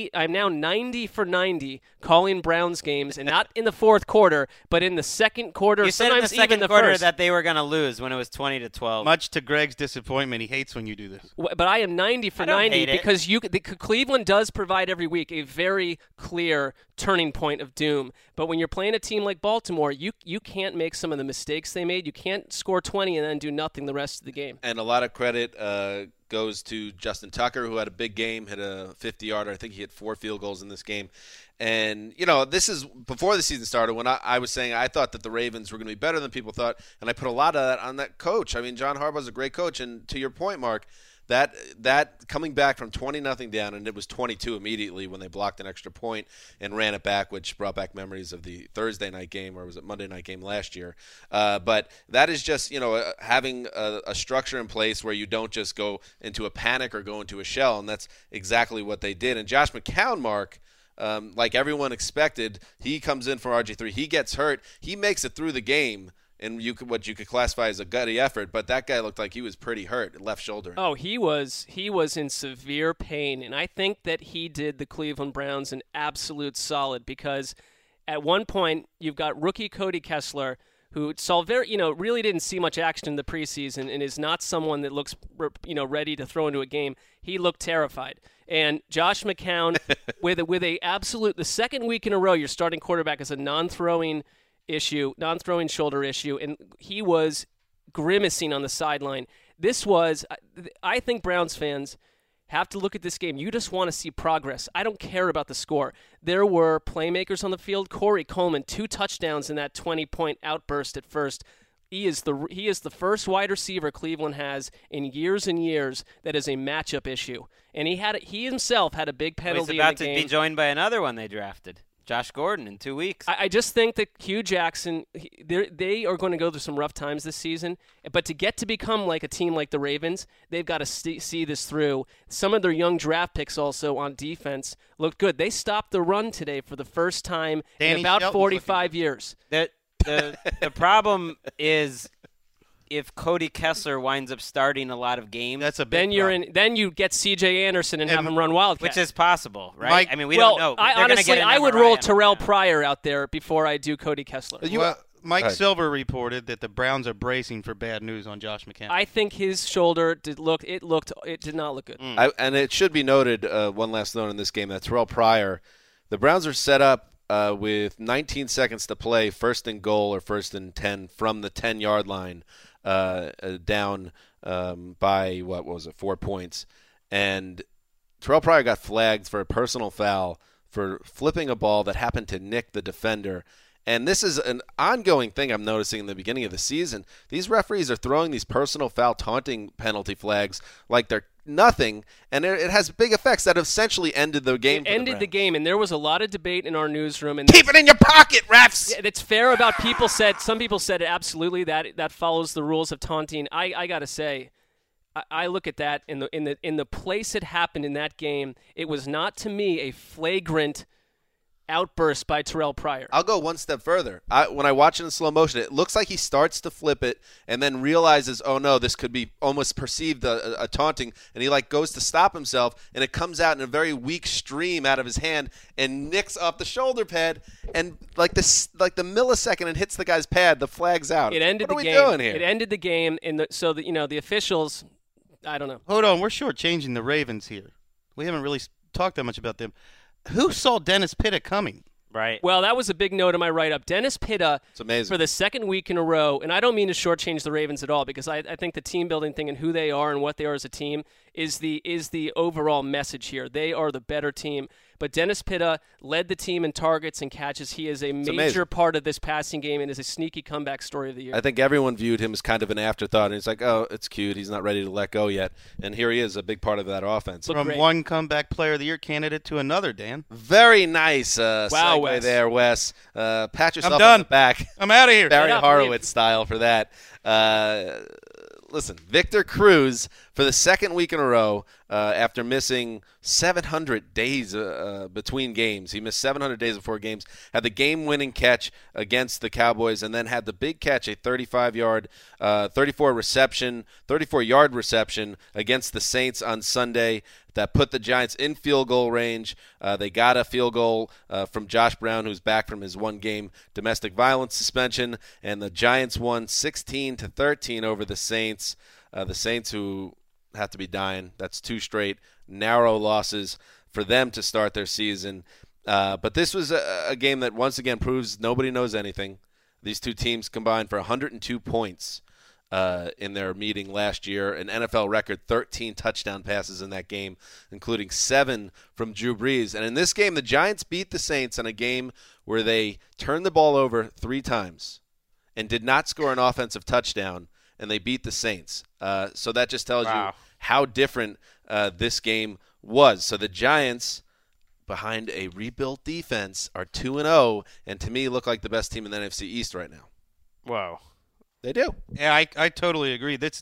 90 for 90 calling Browns games, and not in the fourth quarter, but in the second quarter. You said in the second quarter that they were going to lose when it was 20-12. Much to Greg's disappointment, he hates when you do this. But I am 90 for 90 because Cleveland does provide every week a very clear turning point of doom. But when you're playing a team like Baltimore, you can't make some of the mistakes they made. You can't score 20 and then do nothing the rest of the game. And a lot of credit goes to Justin Tucker, who had a big game, hit a 50-yarder. I think he hit 4 field goals in this game. And, this is before the season started when I was saying I thought that the Ravens were going to be better than people thought, and I put a lot of that on that coach. I mean, John Harbaugh's a great coach, and to your point, Mark, that coming back from 20-0 down, and it was 22 immediately when they blocked an extra point and ran it back, which brought back memories of the Thursday night game, or was it Monday night game last year. But that is just, having a structure in place where you don't just go into a panic or go into a shell, and that's exactly what they did. And Josh McCown, Mark, like everyone expected, he comes in for RG3. He gets hurt. He makes it through the game. And what you could classify as a gutty effort, but that guy looked like he was pretty hurt, left shoulder. Oh, he was in severe pain, and I think that he did the Cleveland Browns an absolute solid because at one point you've got rookie Cody Kessler, who saw really didn't see much action in the preseason and is not someone that looks ready to throw into a game. He looked terrified. And Josh McCown with a absolute, the second week in a row your starting quarterback is a non-throwing shoulder issue, and he was grimacing on the sideline. I think Browns fans have to look at this game. You just want to see progress. I don't care about the score. There were playmakers on the field. Corey Coleman, 2 touchdowns in that 20-point outburst at first. He is the first wide receiver Cleveland has in years and years that is a matchup issue. And he himself had a big penalty in the game. He's about to be joined by another one they drafted. Josh Gordon in 2 weeks. I just think that Hugh Jackson, they are going to go through some rough times this season. But to get to become like a team like the Ravens, they've got to see this through. Some of their young draft picks also on defense looked good. They stopped the run today for the first time in about 45 years. The problem is if Cody Kessler winds up starting a lot of games, that's a big problem. Then you get C.J. Anderson and have him run Wildcat, which is possible, right? We don't know. I would roll Terrell Pryor out there before I do Cody Kessler. Mike Silver reported that the Browns are bracing for bad news on Josh McCown. I think his shoulder did not look good. And it should be noted, one last note in this game, that Terrell Pryor, the Browns are set up with 19 seconds to play, first and goal or first and 10 from the 10-yard line. Down by, 4 points. And Terrell Pryor got flagged for a personal foul for flipping a ball that happened to nick the defender. And this is an ongoing thing I'm noticing in the beginning of the season. These referees are throwing these personal foul taunting penalty flags like they're nothing, and it has big effects that essentially ended the game. It ended the game, and there was a lot of debate in our newsroom. And keep it in your pocket, refs. Yeah, it's fair about some people said absolutely that follows the rules of taunting. I gotta say, I look at that in the place it happened in that game. It was not to me a flagrant outburst by Terrell Pryor. I'll go one step further. When I watch it in slow motion, it looks like he starts to flip it and then realizes, oh no, this could be almost perceived a taunting, and he goes to stop himself, and it comes out in a very weak stream out of his hand and nicks off the shoulder pad, and the millisecond it hits the guy's pad, the flag's out. It ended what the are game. We doing here? It ended the game, and the officials, I don't know. Hold on, we're shortchanging the Ravens here. We haven't really talked that much about them. Who saw Dennis Pitta coming? Right. Well, that was a big note in my write-up. Dennis Pitta, it's amazing, for the second week in a row, and I don't mean to shortchange the Ravens at all, because I think the team-building thing and who they are and what they are as a team is the overall message here. They are the better team. But Dennis Pitta led the team in targets and catches. He is a major part of this passing game and is a sneaky comeback story of the year. I think everyone viewed him as kind of an afterthought, and he's like, oh, it's cute. He's not ready to let go yet. And here he is, a big part of that offense. From one comeback player of the year candidate to another, Dan. Very nice segue Wes. there, Wes. Pat yourself done. on the back. I'm out of here. Barry Horowitz style for that. Listen, Victor Cruz, for the second week in a row, after missing 700 days between games. He missed 700 days before games, had the game-winning catch against the Cowboys, and then had the big catch, a 34-yard reception against the Saints on Sunday that put the Giants in field goal range. They got a field goal from Josh Brown, who's back from his one-game domestic violence suspension, and the Giants won 16-13 over the Saints. The Saints, who have to be dying. That's 2 straight narrow losses for them to start their season. But this was a game that once again proves nobody knows anything. These two teams combined for 102 points in their meeting last year, an NFL record 13 touchdown passes in that game, including 7 from Drew Brees. And in this game, the Giants beat the Saints in a game where they turned the ball over 3 times and did not score an offensive touchdown, and they beat the Saints. So that just tells you how different this game was. So the Giants, behind a rebuilt defense, are 2-0, and to me look like the best team in the NFC East right now. Wow. They do. Yeah, I totally agree. This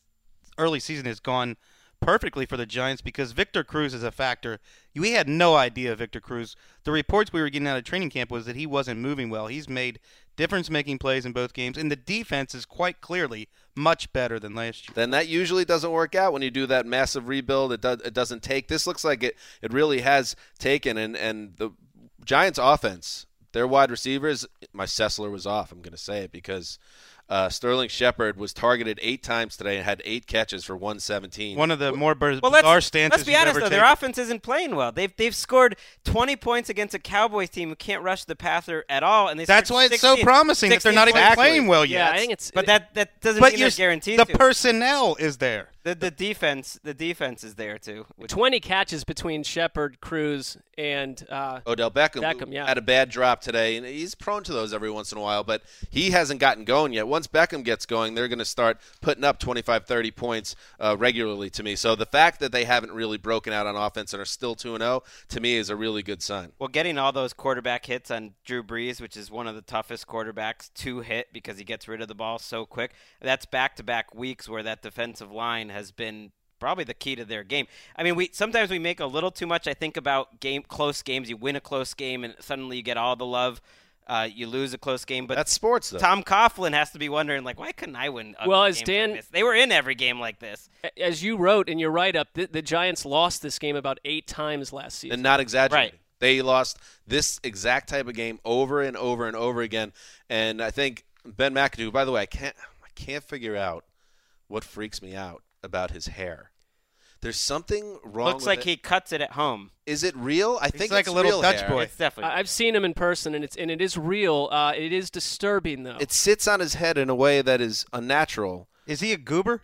early season has gone perfectly for the Giants because Victor Cruz is a factor. We had no idea Victor Cruz. The reports we were getting out of training camp was that he wasn't moving well. He's made difference-making plays in both games, and the defense is quite clearly much better than last year. Then that usually doesn't work out when you do that massive rebuild. It doesn't take. This looks like it really has taken, and the Giants' offense, their wide receivers, my Sessler was off, I'm going to say it, because Sterling Shepard was targeted 8 times today and had 8 catches for 117. One of the more bizarre stances. Let's be honest, though. Their offense isn't playing well. They've scored 20 points against a Cowboys team who can't rush the passer at all, and that's why it's so promising that they're not even playing well yet. Yeah, I think it's. But that doesn't mean they're guaranteed. The personnel is there. The defense is there too. 20 catches between Shepard, Cruz, and Odell Beckham. Yeah, had a bad drop today, and he's prone to those every once in a while. But he hasn't gotten going yet. Once Beckham gets going, they're going to start putting up 25, 30 points regularly. To me, so the fact that they haven't really broken out on offense and are still 2-0 to me is a really good sign. Well, getting all those quarterback hits on Drew Brees, which is one of the toughest quarterbacks to hit because he gets rid of the ball so quick. That's back-to-back weeks where that defensive line has been probably the key to their game. I mean, sometimes we make a little too much, I think, about close games. You win a close game, and suddenly you get all the love. You lose a close game. But that's sports, though. Tom Coughlin has to be wondering, like, why couldn't I win a as game Dan, like this? They were in every game like this. As you wrote in your write-up, the Giants lost this game about 8 times last season. And not exaggerating. Right. They lost this exact type of game over and over and over again. And I think Ben McAdoo, by the way, I can't figure out what freaks me out about his hair. There's something wrong Looks like he cuts it at home. Is it real? I think like it's a little real Dutch hair. boy. It's definitely. I've seen him in person, and it is real. It is disturbing, though. It sits on his head in a way that is unnatural. Is he a goober?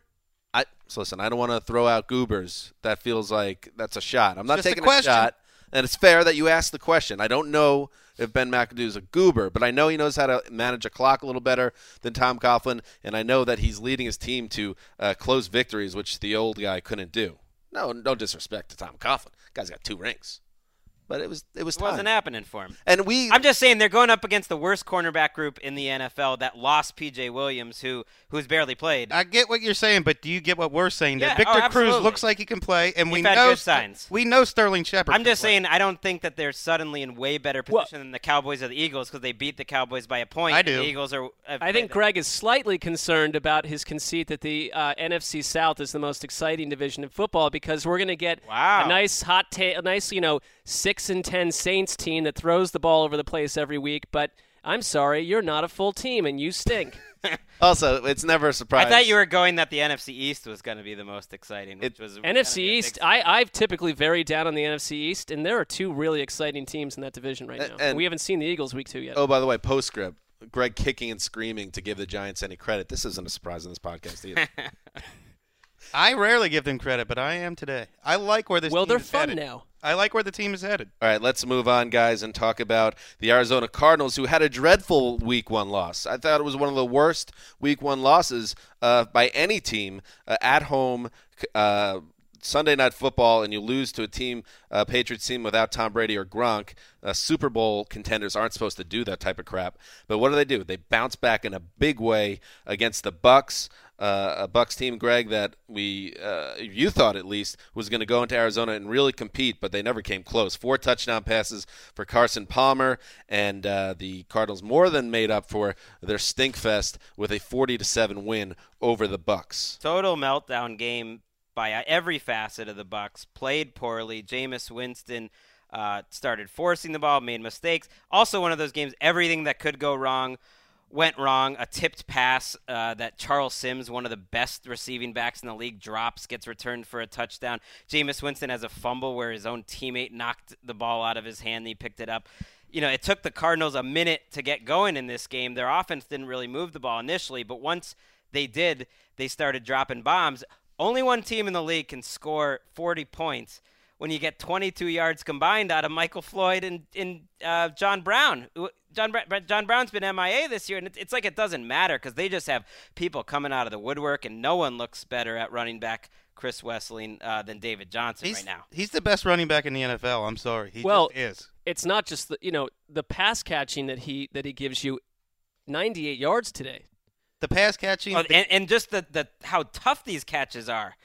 So listen, I don't want to throw out goobers. That feels like that's a shot. I'm not Just a taking a question. shot. And it's fair that you ask the question. I don't know if Ben McAdoo is a goober, but I know he knows how to manage a clock a little better than Tom Coughlin, and I know that he's leading his team to close victories, which the old guy couldn't do. No disrespect to Tom Coughlin. Guy's got 2 rings. But it wasn't happening for him. And I'm just saying they're going up against the worst cornerback group in the NFL that lost P.J. Williams, who's barely played. I get what you're saying, but do you get what we're saying? Yeah, That Victor Cruz absolutely. looks like he can play, and we had know good signs. We know Sterling Shepard. I'm just saying I don't think that they're suddenly in way better position than the Cowboys or the Eagles because they beat the Cowboys by a point. I do. The Eagles are. I think Greg is slightly concerned about his conceit that the NFC South is the most exciting division in football because we're going to get a nice 6-10 Saints team that throws the ball over the place every week. But I'm sorry, you're not a full team and you stink. Also, it's never a surprise. I thought you were going that the NFC East was going to be the most exciting. Which was NFC East, I've typically very down on the NFC East, and there are 2 really exciting teams in that division right now. And we haven't seen the Eagles week 2 yet. Oh, by the way, postscript. Greg kicking and screaming to give the Giants any credit. This isn't a surprise in this podcast either. I rarely give them credit, but I am today. I like where this team is headed. Well, they're fun now. I like where the team is headed. All right, let's move on, guys, and talk about the Arizona Cardinals, who had a dreadful Week 1 loss. I thought it was one of the worst Week 1 losses by any team at home. Sunday Night Football, and you lose to a team, Patriots team without Tom Brady or Gronk. Super Bowl contenders aren't supposed to do that type of crap. But what do? They bounce back in a big way against the Bucs. A Bucs team, Greg, that you thought at least was going to go into Arizona and really compete, but they never came close. 4 touchdown passes for Carson Palmer, and the Cardinals more than made up for their stinkfest with a 40-7 win over the Bucs. Total meltdown game by every facet of the Bucs. Played poorly. Jameis Winston started forcing the ball, made mistakes. Also one of those games, everything that could go wrong went wrong. A tipped pass that Charles Sims, one of the best receiving backs in the league, drops, gets returned for a touchdown. Jameis Winston has a fumble where his own teammate knocked the ball out of his hand and he picked it up. It took the Cardinals a minute to get going in this game. Their offense didn't really move the ball initially, but once they did, they started dropping bombs. Only one team in the league can score 40 points when you get 22 yards combined out of Michael Floyd and John Brown. John Brown's been MIA this year, and it's like it doesn't matter because they just have people coming out of the woodwork, and no one looks better at running back Chris Wesseling than David Johnson right now. He's the best running back in the NFL. I'm sorry. He just is. It's not just the pass catching that he gives you 98 yards today. The pass catching, and just the how tough these catches are.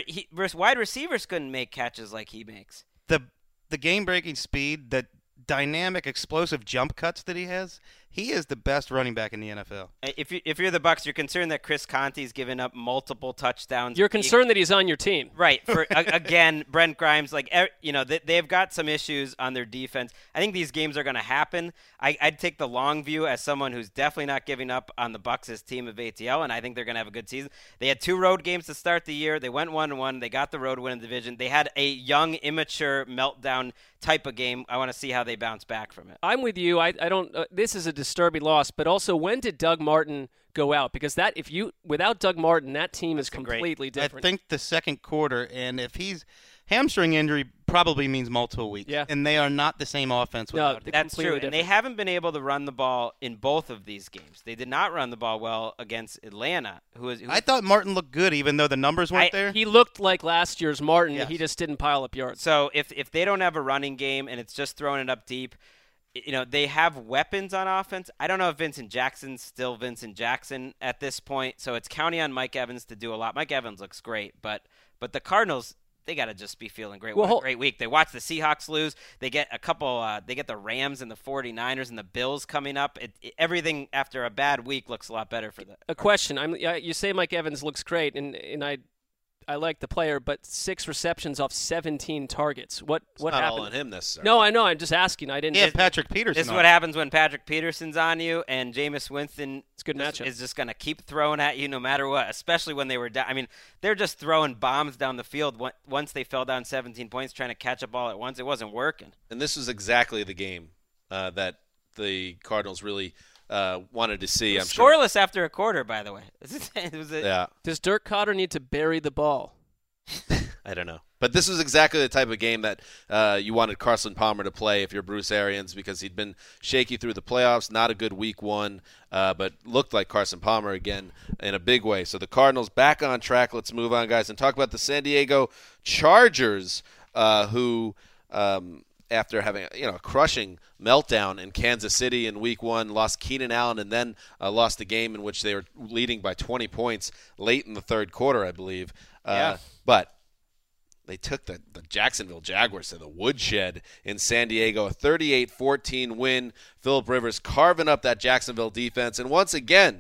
Wide receivers couldn't make catches like he makes. The game-breaking speed, the dynamic, explosive jump cuts that he has. He is the best running back in the NFL. If you're the Bucs, you're concerned that Chris Conte's given up multiple touchdowns. You're concerned that he's on your team, right? Again, Brent Grimes, they've got some issues on their defense. I think these games are going to happen. I'd take the long view as someone who's definitely not giving up on the Bucs' team of ATL, and I think they're going to have a good season. They had 2 road games to start the year. They went 1-1. They got the road win in the division. They had a young, immature meltdown type of game. I want to see how they bounce back from it. I'm with you. I don't. This is a disturbing loss, but also when did Doug Martin go out? Because without Doug Martin, that team is completely different. I think the second quarter, and if he's hamstring injury probably means multiple weeks. Yeah. And they are not the same offense without him. That's true. And they haven't been able to run the ball in both of these games. They did not run the ball well against Atlanta. I thought Martin looked good even though the numbers weren't there. He looked like last year's Martin. Yes. He just didn't pile up yards. So if they don't have a running game and it's just throwing it up deep, they have weapons on offense. I don't know if Vincent Jackson's still Vincent Jackson at this point. So it's counting on Mike Evans to do a lot. Mike Evans looks great, but the Cardinals, they got to just be feeling great. What a great week. They watch the Seahawks lose. They get a couple they get the Rams and the 49ers and the Bills coming up. Everything after a bad week looks a lot better for them. A question. You say Mike Evans looks great, and I like the player, but 6 receptions off 17 targets. What not happened? All on him necessarily. No, I know. I'm just asking. I didn't. Yeah, Patrick Peterson. This is what happens when Patrick Peterson's on you, and Jameis Winston is just going to keep throwing at you no matter what, especially when they were down. I mean, they're just throwing bombs down the field once they fell down 17 points trying to catch a ball at once. It wasn't working. And this was exactly the game that the Cardinals really wanted to see. I'm scoreless after a quarter, by the way. Yeah. Does Dirk Kotter need to bury the ball? I don't know. But this was exactly the type of game that you wanted Carson Palmer to play if you're Bruce Arians, because he'd been shaky through the playoffs. Not a good week 1, but looked like Carson Palmer again in a big way. So the Cardinals back on track. Let's move on, guys, and talk about the San Diego Chargers, who after having a crushing meltdown in Kansas City in week 1, lost Keenan Allen, and then lost a game in which they were leading by 20 points late in the third quarter, I believe. But they took the Jacksonville Jaguars to the woodshed in San Diego, a 38-14 win. Phillip Rivers carving up that Jacksonville defense. And once again,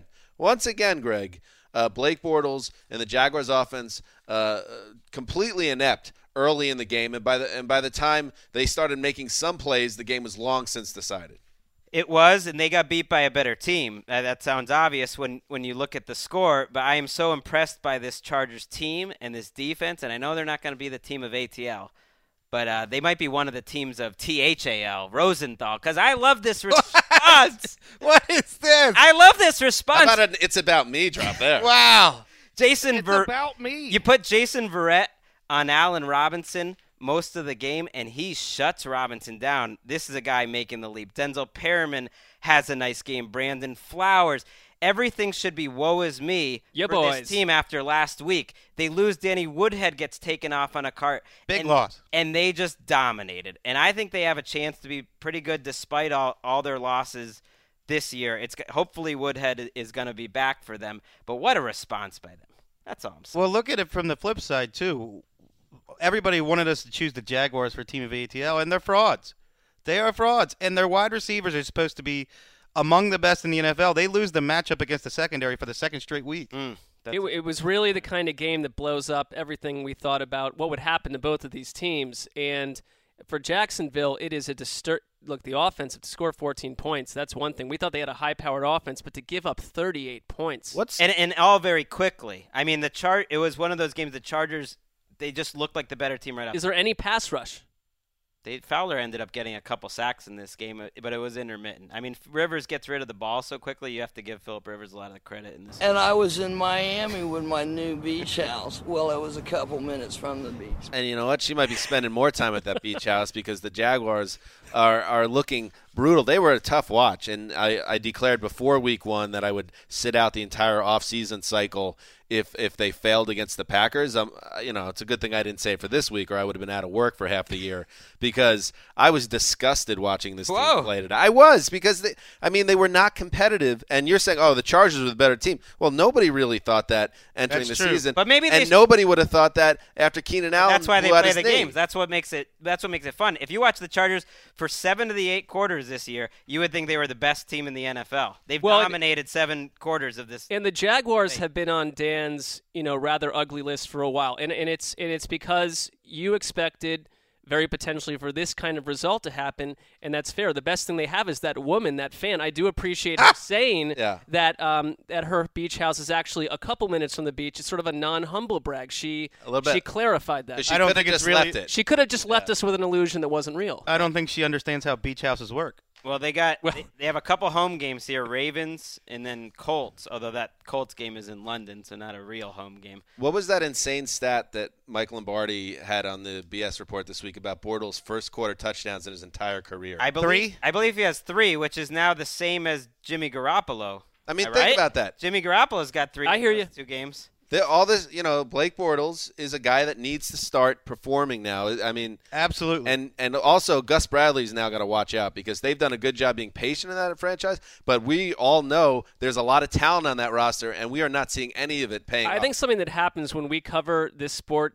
Greg, Blake Bortles and the Jaguars offense completely inept early in the game. And by the time they started making some plays, the game was long since decided. It was, and they got beat by a better team. That sounds obvious when you look at the score, but I am so impressed by this Chargers team and this defense, and I know they're not going to be the team of ATL, but they might be one of the teams of THAL, Rosenthal, because I love this response. What is this? I love this response. How about an "It's About Me" drop there? Wow. about me. You put Jason Verrett on Allen Robinson most of the game, and he shuts Robinson down. This is a guy making the leap. Denzel Perriman has a nice game. Brandon Flowers. Everything should be woe is me for this team after last week. They lose. Danny Woodhead gets taken off on a cart. Big loss. And they just dominated. And I think they have a chance to be pretty good despite all their losses this year. Hopefully Woodhead is going to be back for them. But what a response by them. That's all I'm saying. Well, look at it from the flip side, too. Everybody wanted us to choose the Jaguars for Team of ATL, and they're frauds. They are frauds. And their wide receivers are supposed to be among the best in the NFL. They lose the matchup against the secondary for the second straight week. It was really the kind of game that blows up everything we thought about what would happen to both of these teams. And for Jacksonville, it is look, the offense, to score 14 points, that's one thing. We thought they had a high-powered offense, but to give up 38 points. And all very quickly. I mean, it was one of those games, the Chargers, they just looked like the better team right off. Is there any pass rush? Fowler ended up getting a couple sacks in this game, but it was intermittent. I mean, Rivers gets rid of the ball so quickly, you have to give Phillip Rivers a lot of credit in this game. And I was in Miami with my new beach house. Well, it was a couple minutes from the beach. And you know what? She might be spending more time at that beach house because the Jaguars are looking brutal. They were a tough watch, and I declared before week 1 that I would sit out the entire offseason cycle if they failed against the Packers. It's a good thing I didn't say it for this week, or I would have been out of work for half the year because I was disgusted watching this team play today. I was because they were not competitive. And you're saying, the Chargers were the better team. Well, nobody really thought that entering the season, but nobody would have thought that after Keenan Allen. That's why they play the games. That's what makes it fun. If you watch the Chargers for 7 of the 8 quarters this year, you would think they were the best team in the NFL. They've dominated 7 quarters of this. And the Jaguars have been on Dan's, rather ugly list for a while. And it's because you expected very potentially for this kind of result to happen, and that's fair. The best thing they have is that woman, that fan. I do appreciate her saying that her beach house is actually a couple minutes from the beach. It's sort of a non-humble brag. She clarified that. I don't think it's really. She could have just left us with an illusion that wasn't real. I don't think she understands how beach houses work. Well, they have a couple home games here, Ravens and then Colts, although that Colts game is in London, so not a real home game. What was that insane stat that Mike Lombardi had on the BS report this week about Bortles' first quarter touchdowns in his entire career? I believe he has 3, which is now the same as Jimmy Garoppolo. I mean, think about that. Jimmy Garoppolo's got 3 I hear you. 2 games. All this, Blake Bortles is a guy that needs to start performing now. I mean, absolutely. And also Gus Bradley's now got to watch out because they've done a good job being patient in that franchise. But we all know there's a lot of talent on that roster, and we are not seeing any of it paying off. I think something that happens when we cover this sport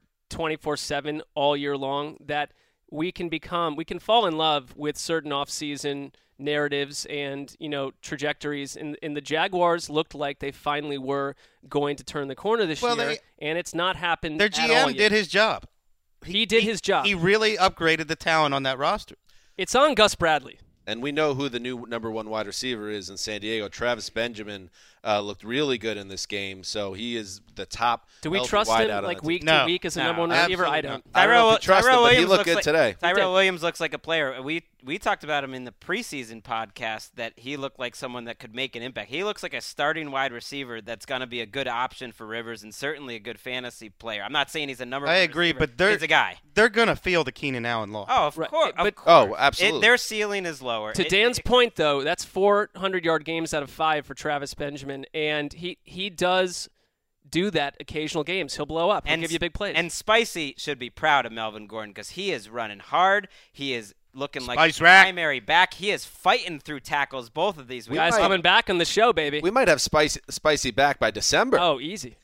24/7 all year long, that we can fall in love with certain off-season narratives and trajectories, and the Jaguars looked like they finally were going to turn the corner this year, and it's not happened. Their GM did his job. He did his job. He really upgraded the talent on that roster. It's on Gus Bradley. And we know who the new number 1 wide receiver is in San Diego. Travis Benjamin looked really good in this game, so he is the top. Do we trust him week to week as a number 1 receiver? I don't. I don't know if we trust him, but he looked good today. Tyrell Williams looks like a player. We talked about him in the preseason podcast that he looked like someone that could make an impact. He looks like a starting wide receiver that's going to be a good option for Rivers and certainly a good fantasy player. I'm not saying he's a number 1 I agree, receiver. but he's a guy. They're going to feel the Keenan Allen loss. Oh, of course. Oh, absolutely. Their ceiling is lower. To Dan's point, though, that's 400-yard games out of 5 for Travis Benjamin, and he does do that occasional games. He'll blow up. He'll give you big plays. And Spicy should be proud of Melvin Gordon because he is running hard. He is looking like a primary back. He is fighting through tackles both of these weeks. Guys coming back on the show, baby. We might have Spicy back by December. Oh, easy.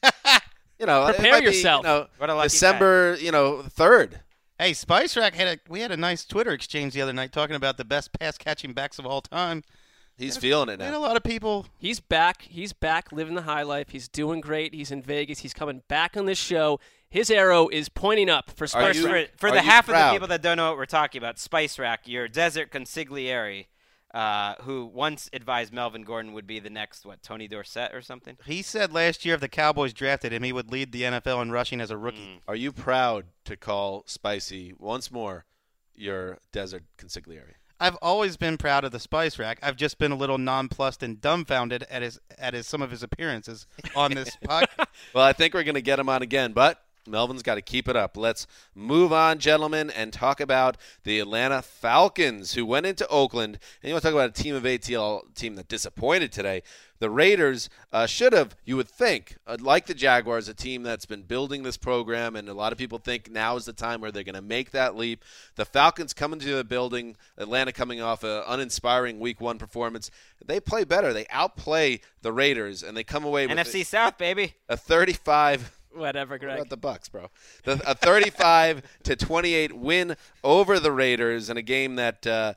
Prepare yourself. What a lucky December, 3rd. Hey, Spice Rack we had a nice Twitter exchange the other night talking about the best pass-catching backs of all time. He's feeling it now. And a lot of people. He's back. He's back living the high life. He's doing great. He's in Vegas. He's coming back on this show. His arrow is pointing up for Spice Rack. For the half of the people that don't know what we're talking about, Spice Rack, your desert consigliere, who once advised Melvin Gordon would be the next, Tony Dorsett or something? He said last year if the Cowboys drafted him, he would lead the NFL in rushing as a rookie. Are you proud to call Spicy once more your desert consigliere? I've always been proud of the Spice Rack. I've just been a little nonplussed and dumbfounded at some of his appearances on this podcast. Well, I think we're going to get him on again, but Melvin's got to keep it up. Let's move on, gentlemen, and talk about the Atlanta Falcons, who went into Oakland. And you want to talk about a team of ATL team that disappointed today. The Raiders should have, you would think, like the Jaguars, a team that's been building this program, and a lot of people think now is the time where they're going to make that leap. The Falcons coming to the building, Atlanta coming off an uninspiring Week 1 performance. They play better. They outplay the Raiders, and they come away with NFC South, baby. A 35. Whatever, Greg. What about the Bucks, bro? A 35-28 win over the Raiders in a game that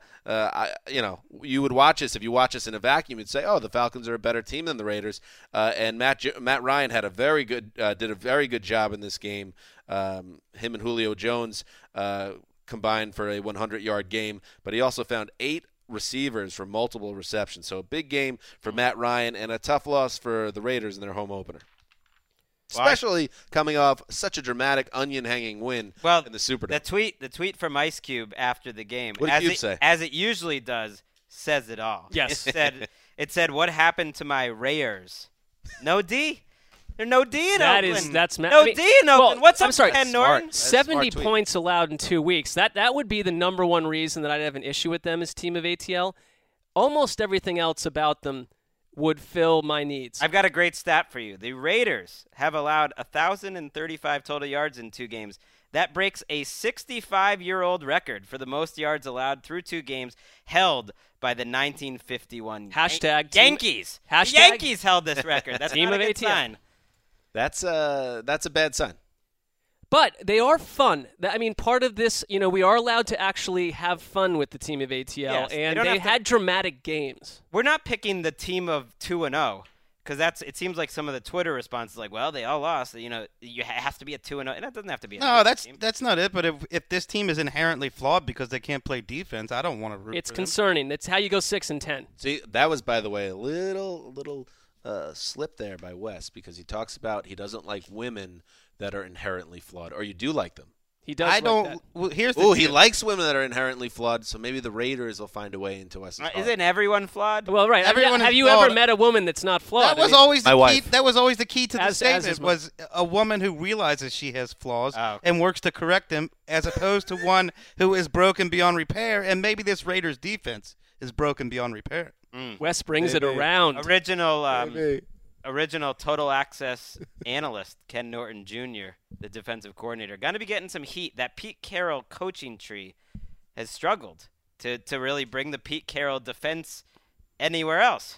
you would watch this. If you watch this in a vacuum, you'd say, "Oh, the Falcons are a better team than the Raiders." And Matt Ryan had did a very good job in this game. Him and Julio Jones combined for a 100-yard game, but he also found 8 receivers for multiple receptions. So a big game for Matt Ryan and a tough loss for the Raiders in their home opener. Especially coming off such a dramatic onion-hanging win in the Superdome. The tweet from Ice Cube after the game, what did Cube say? As it usually does, says it all. Yes. It said, "What happened to my Raiders? No D? There's no D in Oakland. That's no D in Oakland. What's up, Ken Norton? 70 points allowed in 2 weeks. That would be the number one reason that I'd have an issue with them as team of ATL. Almost everything else about them would fill my needs. I've got a great stat for you. The Raiders have allowed 1,035 total yards in 2 games. That breaks a 65-year-old record for the most yards allowed through 2 games, held by the 1951 Yankees. The Yankees held this record. That's team not of a good ATL. sign. That's a bad sign. But they are fun. I mean, part of this, we are allowed to actually have fun with the team of ATL, yes, and they had dramatic games. We're not picking the team of 2-0 because it seems like some of the Twitter responses like, well, they all lost. You have to be a 2-0, and that doesn't have to be. That's not it. But if this team is inherently flawed because they can't play defense, I don't want to root. It's for concerning. them. It's how you go 6-10. See, that was, by the way, a little slip there by Wes, because he talks about he doesn't like women that are inherently flawed, or you do like them. He does. He likes women that are inherently flawed, so maybe the Raiders will find a way into Wes's heart. Isn't everyone flawed? Well, right. Have you flawed. ever met a woman that's not flawed? That was always the my key. wife. That was always the key to the statement. as Was a woman who realizes she has flaws and works to correct them, as opposed to one who is broken beyond repair. And maybe this Raiders defense is broken beyond repair. Wes brings it around. Original Total Access analyst Ken Norton Jr., the defensive coordinator, going to be getting some heat. That Pete Carroll coaching tree has struggled to really bring the Pete Carroll defense anywhere else.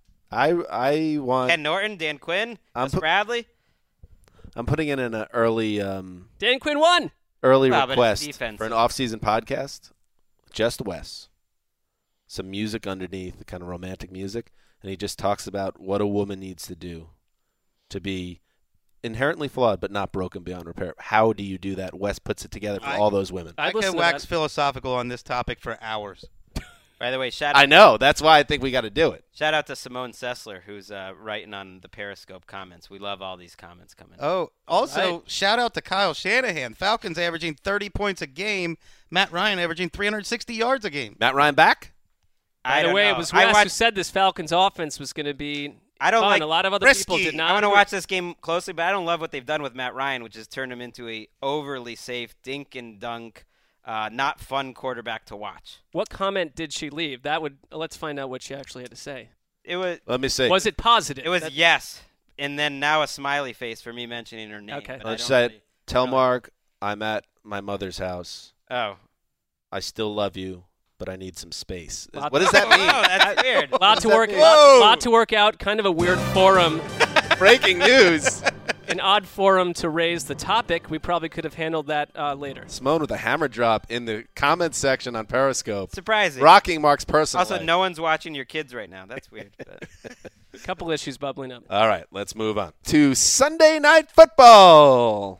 I want Ken Norton, Dan Quinn, Bradley. I'm putting in an early Dan Quinn won. Early request for an off-season podcast. Just Wes. Some music underneath, kind of romantic music. And he just talks about what a woman needs to do to be inherently flawed but not broken beyond repair. How do you do that? Wes puts it together for all those women. I can wax philosophical on this topic for hours. By the way, shout out. I know. That's why I think we got to do it. Shout out to Simone Sessler, who's writing on the Periscope comments. We love all these comments coming. Oh, also, shout out to Kyle Shanahan. Falcons averaging 30 points a game. Matt Ryan averaging 360 yards a game. Matt Ryan back? By the way, it was Wes who said this Falcons offense was going to be fun. A lot of other people did not. I want to watch this game closely, but I don't love what they've done with Matt Ryan, which has turned him into a overly safe dink and dunk, not fun quarterback to watch. What comment did she leave? Let's find out what she actually had to say. It was. Let me see. Was it positive? It was yes, and then now a smiley face for me mentioning her name. Okay. Let's say, tell Mark I'm at my mother's house. Oh. I still love you, but I need some space. What does that mean? Oh, that's weird. Lot to work out. Kind of a weird forum. Breaking news. An odd forum to raise the topic. We probably could have handled that later. Simone with a hammer drop in the comments section on Periscope. Surprising. Rocking Mark's personal Also, life. no one's watching your kids right now. That's weird. A couple issues bubbling up. All right, let's move on to Sunday Night Football.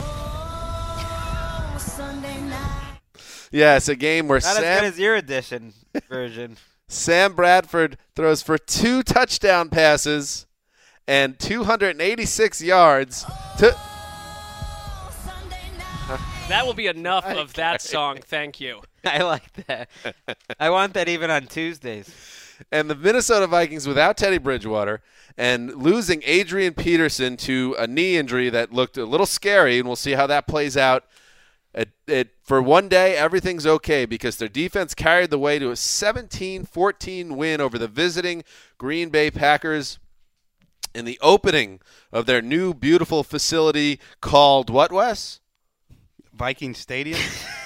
Yeah, it's a game where Not as good as your edition version. Sam Bradford throws for 2 touchdown passes and 286 yards That will be enough of that song. Thank you. I like that. I want that even on Tuesdays. And the Minnesota Vikings without Teddy Bridgewater and losing Adrian Peterson to a knee injury that looked a little scary, and we'll see how that plays out. For one day, everything's okay because their defense carried the way to a 17-14 win over the visiting Green Bay Packers in the opening of their new beautiful facility called what, Wes? Viking Stadium?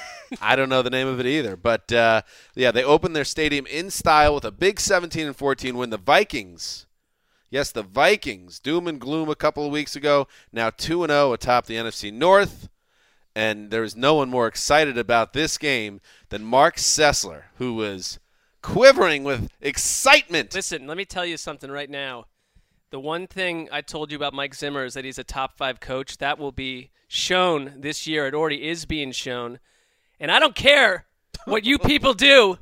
I don't know the name of it either. But, they opened their stadium in style with a big 17-14 win. The Vikings, yes, the Vikings, doom and gloom a couple of weeks ago, now 2-0 atop the NFC North. And there's no one more excited about this game than Mark Sessler, who was quivering with excitement. Listen, let me tell you something right now. The one thing I told you about Mike Zimmer is that he's a top 5 coach. That will be shown this year. It already is being shown. And I don't care what you people do.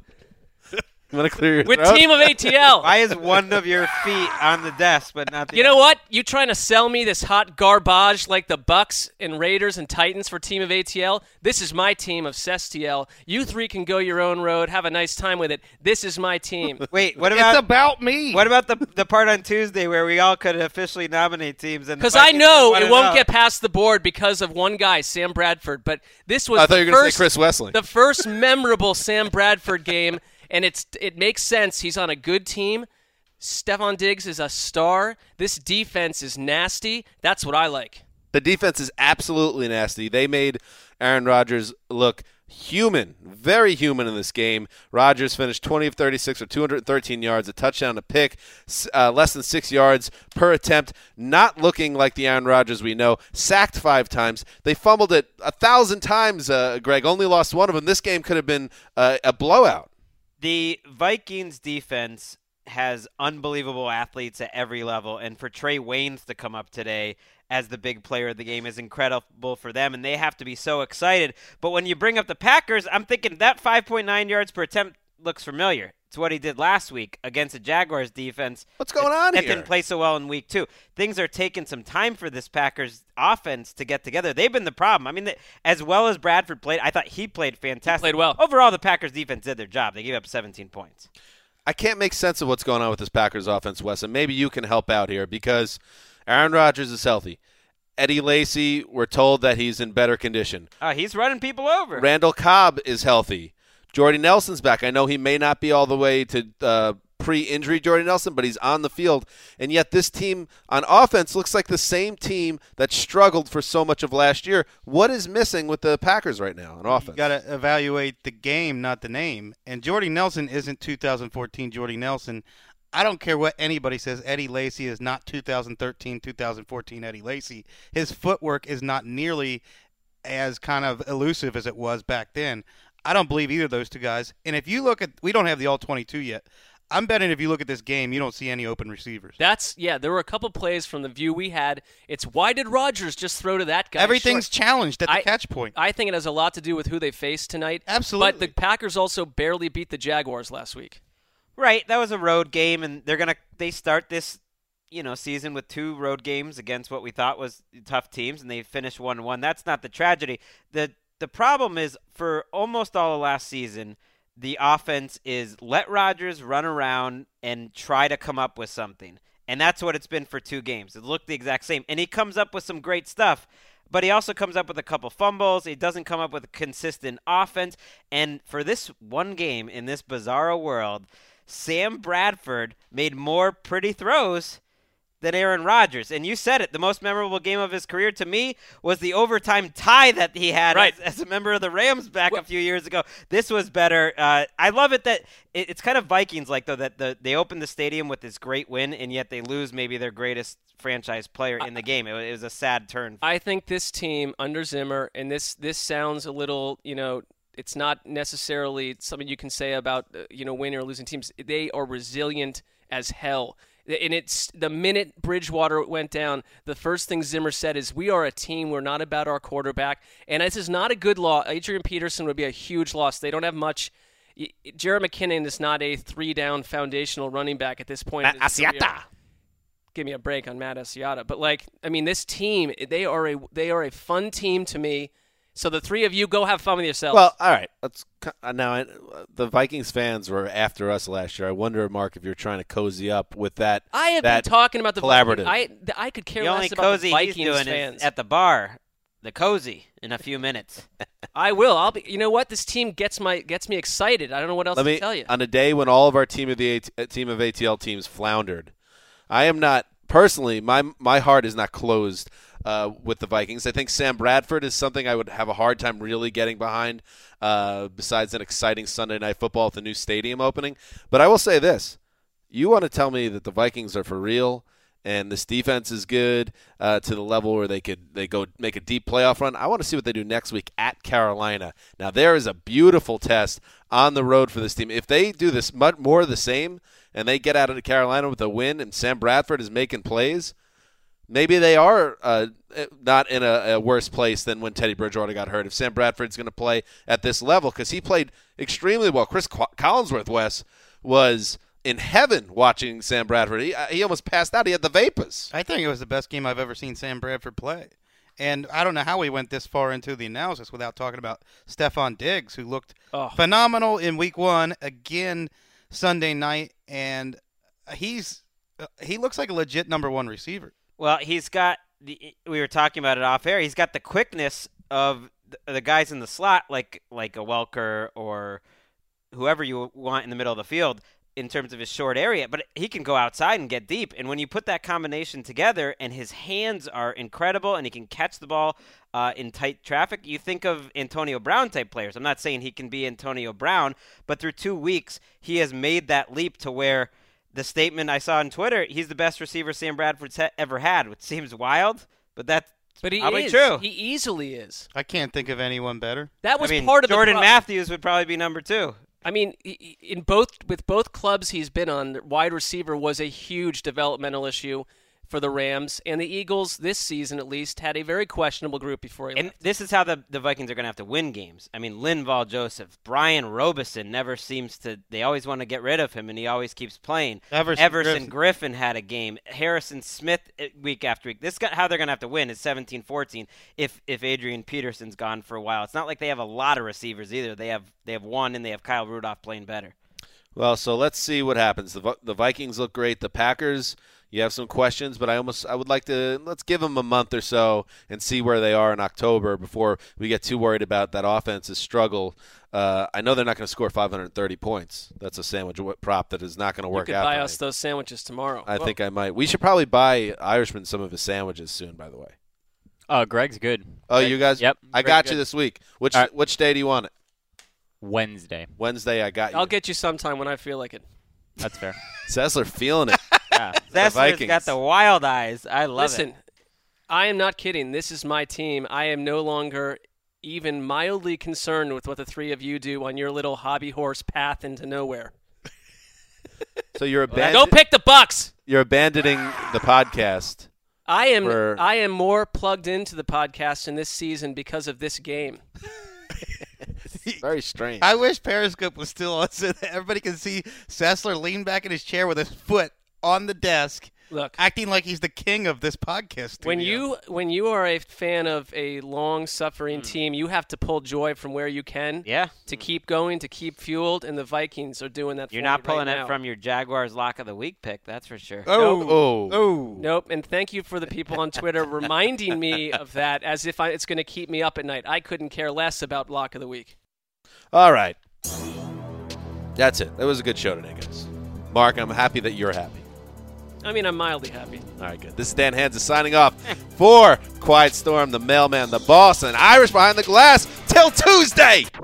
Want to clear your with throat? Team of ATL. Why is one of your feet on the desk but not the You know what? You trying to sell me this hot garbage like the Bucks and Raiders and Titans for Team of ATL? This is my team of Cestiel. You three can go your own road. Have a nice time with it. This is my team. Wait, what about It's about me. What about the part on Tuesday where we all could officially nominate teams? Because I know it won't get past the board because of one guy, Sam Bradford. But this was I thought you were going to say Chris Wesley. The first memorable Sam Bradford game. And it makes sense. He's on a good team. Stephon Diggs is a star. This defense is nasty. That's what I like. The defense is absolutely nasty. They made Aaron Rodgers look human, very human in this game. Rodgers finished 20 of 36 for 213 yards, a touchdown, a pick, less than 6 yards per attempt, not looking like the Aaron Rodgers we know. Sacked 5 times. They fumbled it 1,000 times, Greg. Only lost one of them. This game could have been a blowout. The Vikings defense has unbelievable athletes at every level, and for Trey Waynes to come up today as the big player of the game is incredible for them, and they have to be so excited. But when you bring up the Packers, I'm thinking that 5.9 yards per attempt looks familiar. It's what he did last week against the Jaguars defense. What's going on here? It didn't play so well in week 2. Things are taking some time for this Packers offense to get together. They've been the problem. I mean, as well as Bradford played, I thought he played fantastic. He played well. Overall, the Packers defense did their job. They gave up 17 points. I can't make sense of what's going on with this Packers offense, Wes, and maybe you can help out here because Aaron Rodgers is healthy. Eddie Lacy, we're told that he's in better condition. He's running people over. Randall Cobb is healthy. Jordy Nelson's back. I know he may not be all the way to pre-injury Jordy Nelson, but he's on the field. And yet this team on offense looks like the same team that struggled for so much of last year. What is missing with the Packers right now on offense? You got to evaluate the game, not the name. And Jordy Nelson isn't 2014 Jordy Nelson. I don't care what anybody says. Eddie Lacy is not 2013, 2014 Eddie Lacy. His footwork is not nearly as kind of elusive as it was back then. I don't believe either of those two guys. And if you look at – we don't have the All-22 yet. I'm betting if you look at this game, you don't see any open receivers. There were a couple plays from the view we had. It's why did Rodgers just throw to that guy? Everything's challenged at the catch point. I think it has a lot to do with who they faced tonight. Absolutely. But the Packers also barely beat the Jaguars last week. Right. That was a road game, and they start this season with 2 road games against what we thought was tough teams, and they finish 1-1. That's not the tragedy. The problem is for almost all of last season, the offense is let Rodgers run around and try to come up with something. And that's what it's been for 2 games. It looked the exact same. And he comes up with some great stuff, but he also comes up with a couple fumbles. He doesn't come up with a consistent offense. And for this one game in this bizarro world, Sam Bradford made more pretty throws than Aaron Rodgers. And you said it, the most memorable game of his career to me was the overtime tie that he had as a member of the Rams back a few years ago. This was better. I love it that it's kind of Vikings-like, though, that they open the stadium with this great win, and yet they lose maybe their greatest franchise player in the game. It was a sad turn. I think this team under Zimmer, and this sounds a little, it's not necessarily something you can say about, winning or losing teams. They are resilient as hell. And it's the minute Bridgewater went down, the first thing Zimmer said is, we are a team. We're not about our quarterback. And this is not a good loss. Adrian Peterson would be a huge loss. They don't have much. Jerick McKinnon is not a 3-down foundational running back at this point. Matt Asiata. Give me a break on Matt Asiata. But, this team, they are a fun team to me. So the three of you go have fun with yourselves. Well, all right. The Vikings fans were after us last year. I wonder, Mark, if you're trying to cozy up with that. I have been talking about the collaborative. I could care the less about the Vikings he's doing fans. Is at the bar. The cozy in a few minutes. I will. I'll be. You know what? This team gets me excited. I don't know what else to tell you. On a day when all of our team of ATL teams floundered, I am not personally. My heart is not closed with the Vikings. I think Sam Bradford is something I would have a hard time really getting behind. Besides an exciting Sunday Night Football with the new stadium opening, but I will say this: you want to tell me that the Vikings are for real? And this defense is good to the level where they go make a deep playoff run. I want to see what they do next week at Carolina. Now, there is a beautiful test on the road for this team. If they do this much more of the same and they get out of Carolina with a win and Sam Bradford is making plays, maybe they are not in a worse place than when Teddy Bridgewater got hurt. If Sam Bradford's going to play at this level, because he played extremely well. Chris Collinsworth, Wes, was in heaven watching Sam Bradford. He almost passed out. He had the vapors. I think it was the best game I've ever seen Sam Bradford play. And I don't know how we went this far into the analysis without talking about Stephon Diggs, who looked phenomenal in Week 1, again Sunday night, and he looks like a legit number one receiver. Well, he's got we were talking about it off air. He's got the quickness of the guys in the slot, like a Welker or whoever you want in the middle of the field, in terms of his short area, but he can go outside and get deep. And when you put that combination together, and his hands are incredible, and he can catch the ball in tight traffic, you think of Antonio Brown type players. I'm not saying he can be Antonio Brown, but through 2 weeks, he has made that leap to where the statement I saw on Twitter, he's the best receiver Sam Bradford's ever had, which seems wild, but that's probably true. He easily is. I can't think of anyone better. That was part of Jordan Matthews would probably be number 2. I mean, with both clubs he's been on, wide receiver was a huge developmental issue for the Rams, and the Eagles this season at least had a very questionable group before he left. And this is how the Vikings are going to have to win games. I mean, Linval Joseph, Brian Robeson never seems to – they always want to get rid of him, and he always keeps playing. Everson Griffin had a game. Harrison Smith week after week. This is how they're going to have to win is 17-14 if Adrian Peterson's gone for a while. It's not like they have a lot of receivers either. They have one, and they have Kyle Rudolph playing better. Well, so let's see what happens. The Vikings look great. The Packers – you have some questions, but I would like to let's give them a month or so and see where they are in October before we get too worried about that offense's struggle. I know they're not going to score 530 points. That's a sandwich prop that is not going to work out. You could buy us those sandwiches tomorrow. I think I might. We should probably buy Irishman some of his sandwiches soon, by the way. Greg's good. Oh, you guys? Yep. I got you this week. Which day do you want it? Wednesday. Wednesday, I got you. I'll get you sometime when I feel like it. That's fair. Sessler feeling it. Yeah. Sessler's got the wild eyes. I love it. Listen, I am not kidding. This is my team. I am no longer even mildly concerned with what the three of you do on your little hobby horse path into nowhere. So you're go pick the Bucks. You're abandoning the podcast. I am more plugged into the podcast in this season because of this game. Very strange. I wish Periscope was still on so that everybody can see Sessler lean back in his chair with his foot on the desk, acting like he's the king of this podcast studio. When you are a fan of a long-suffering team, you have to pull joy from where you can to keep going, to keep fueled, and the Vikings are doing that for You're not pulling right it now. From your Jaguars Lock of the Week pick, that's for sure. Nope, and thank you for the people on Twitter reminding me of that as if it's going to keep me up at night. I couldn't care less about Lock of the Week. All right. That's it. That was a good show today, guys. Mark, I'm happy that you're happy. I mean, I'm mildly happy. All right, good. This is Dan Hanzus signing off for Quiet Storm, the Mailman, the Boss, and Irish Behind the Glass. Till Tuesday!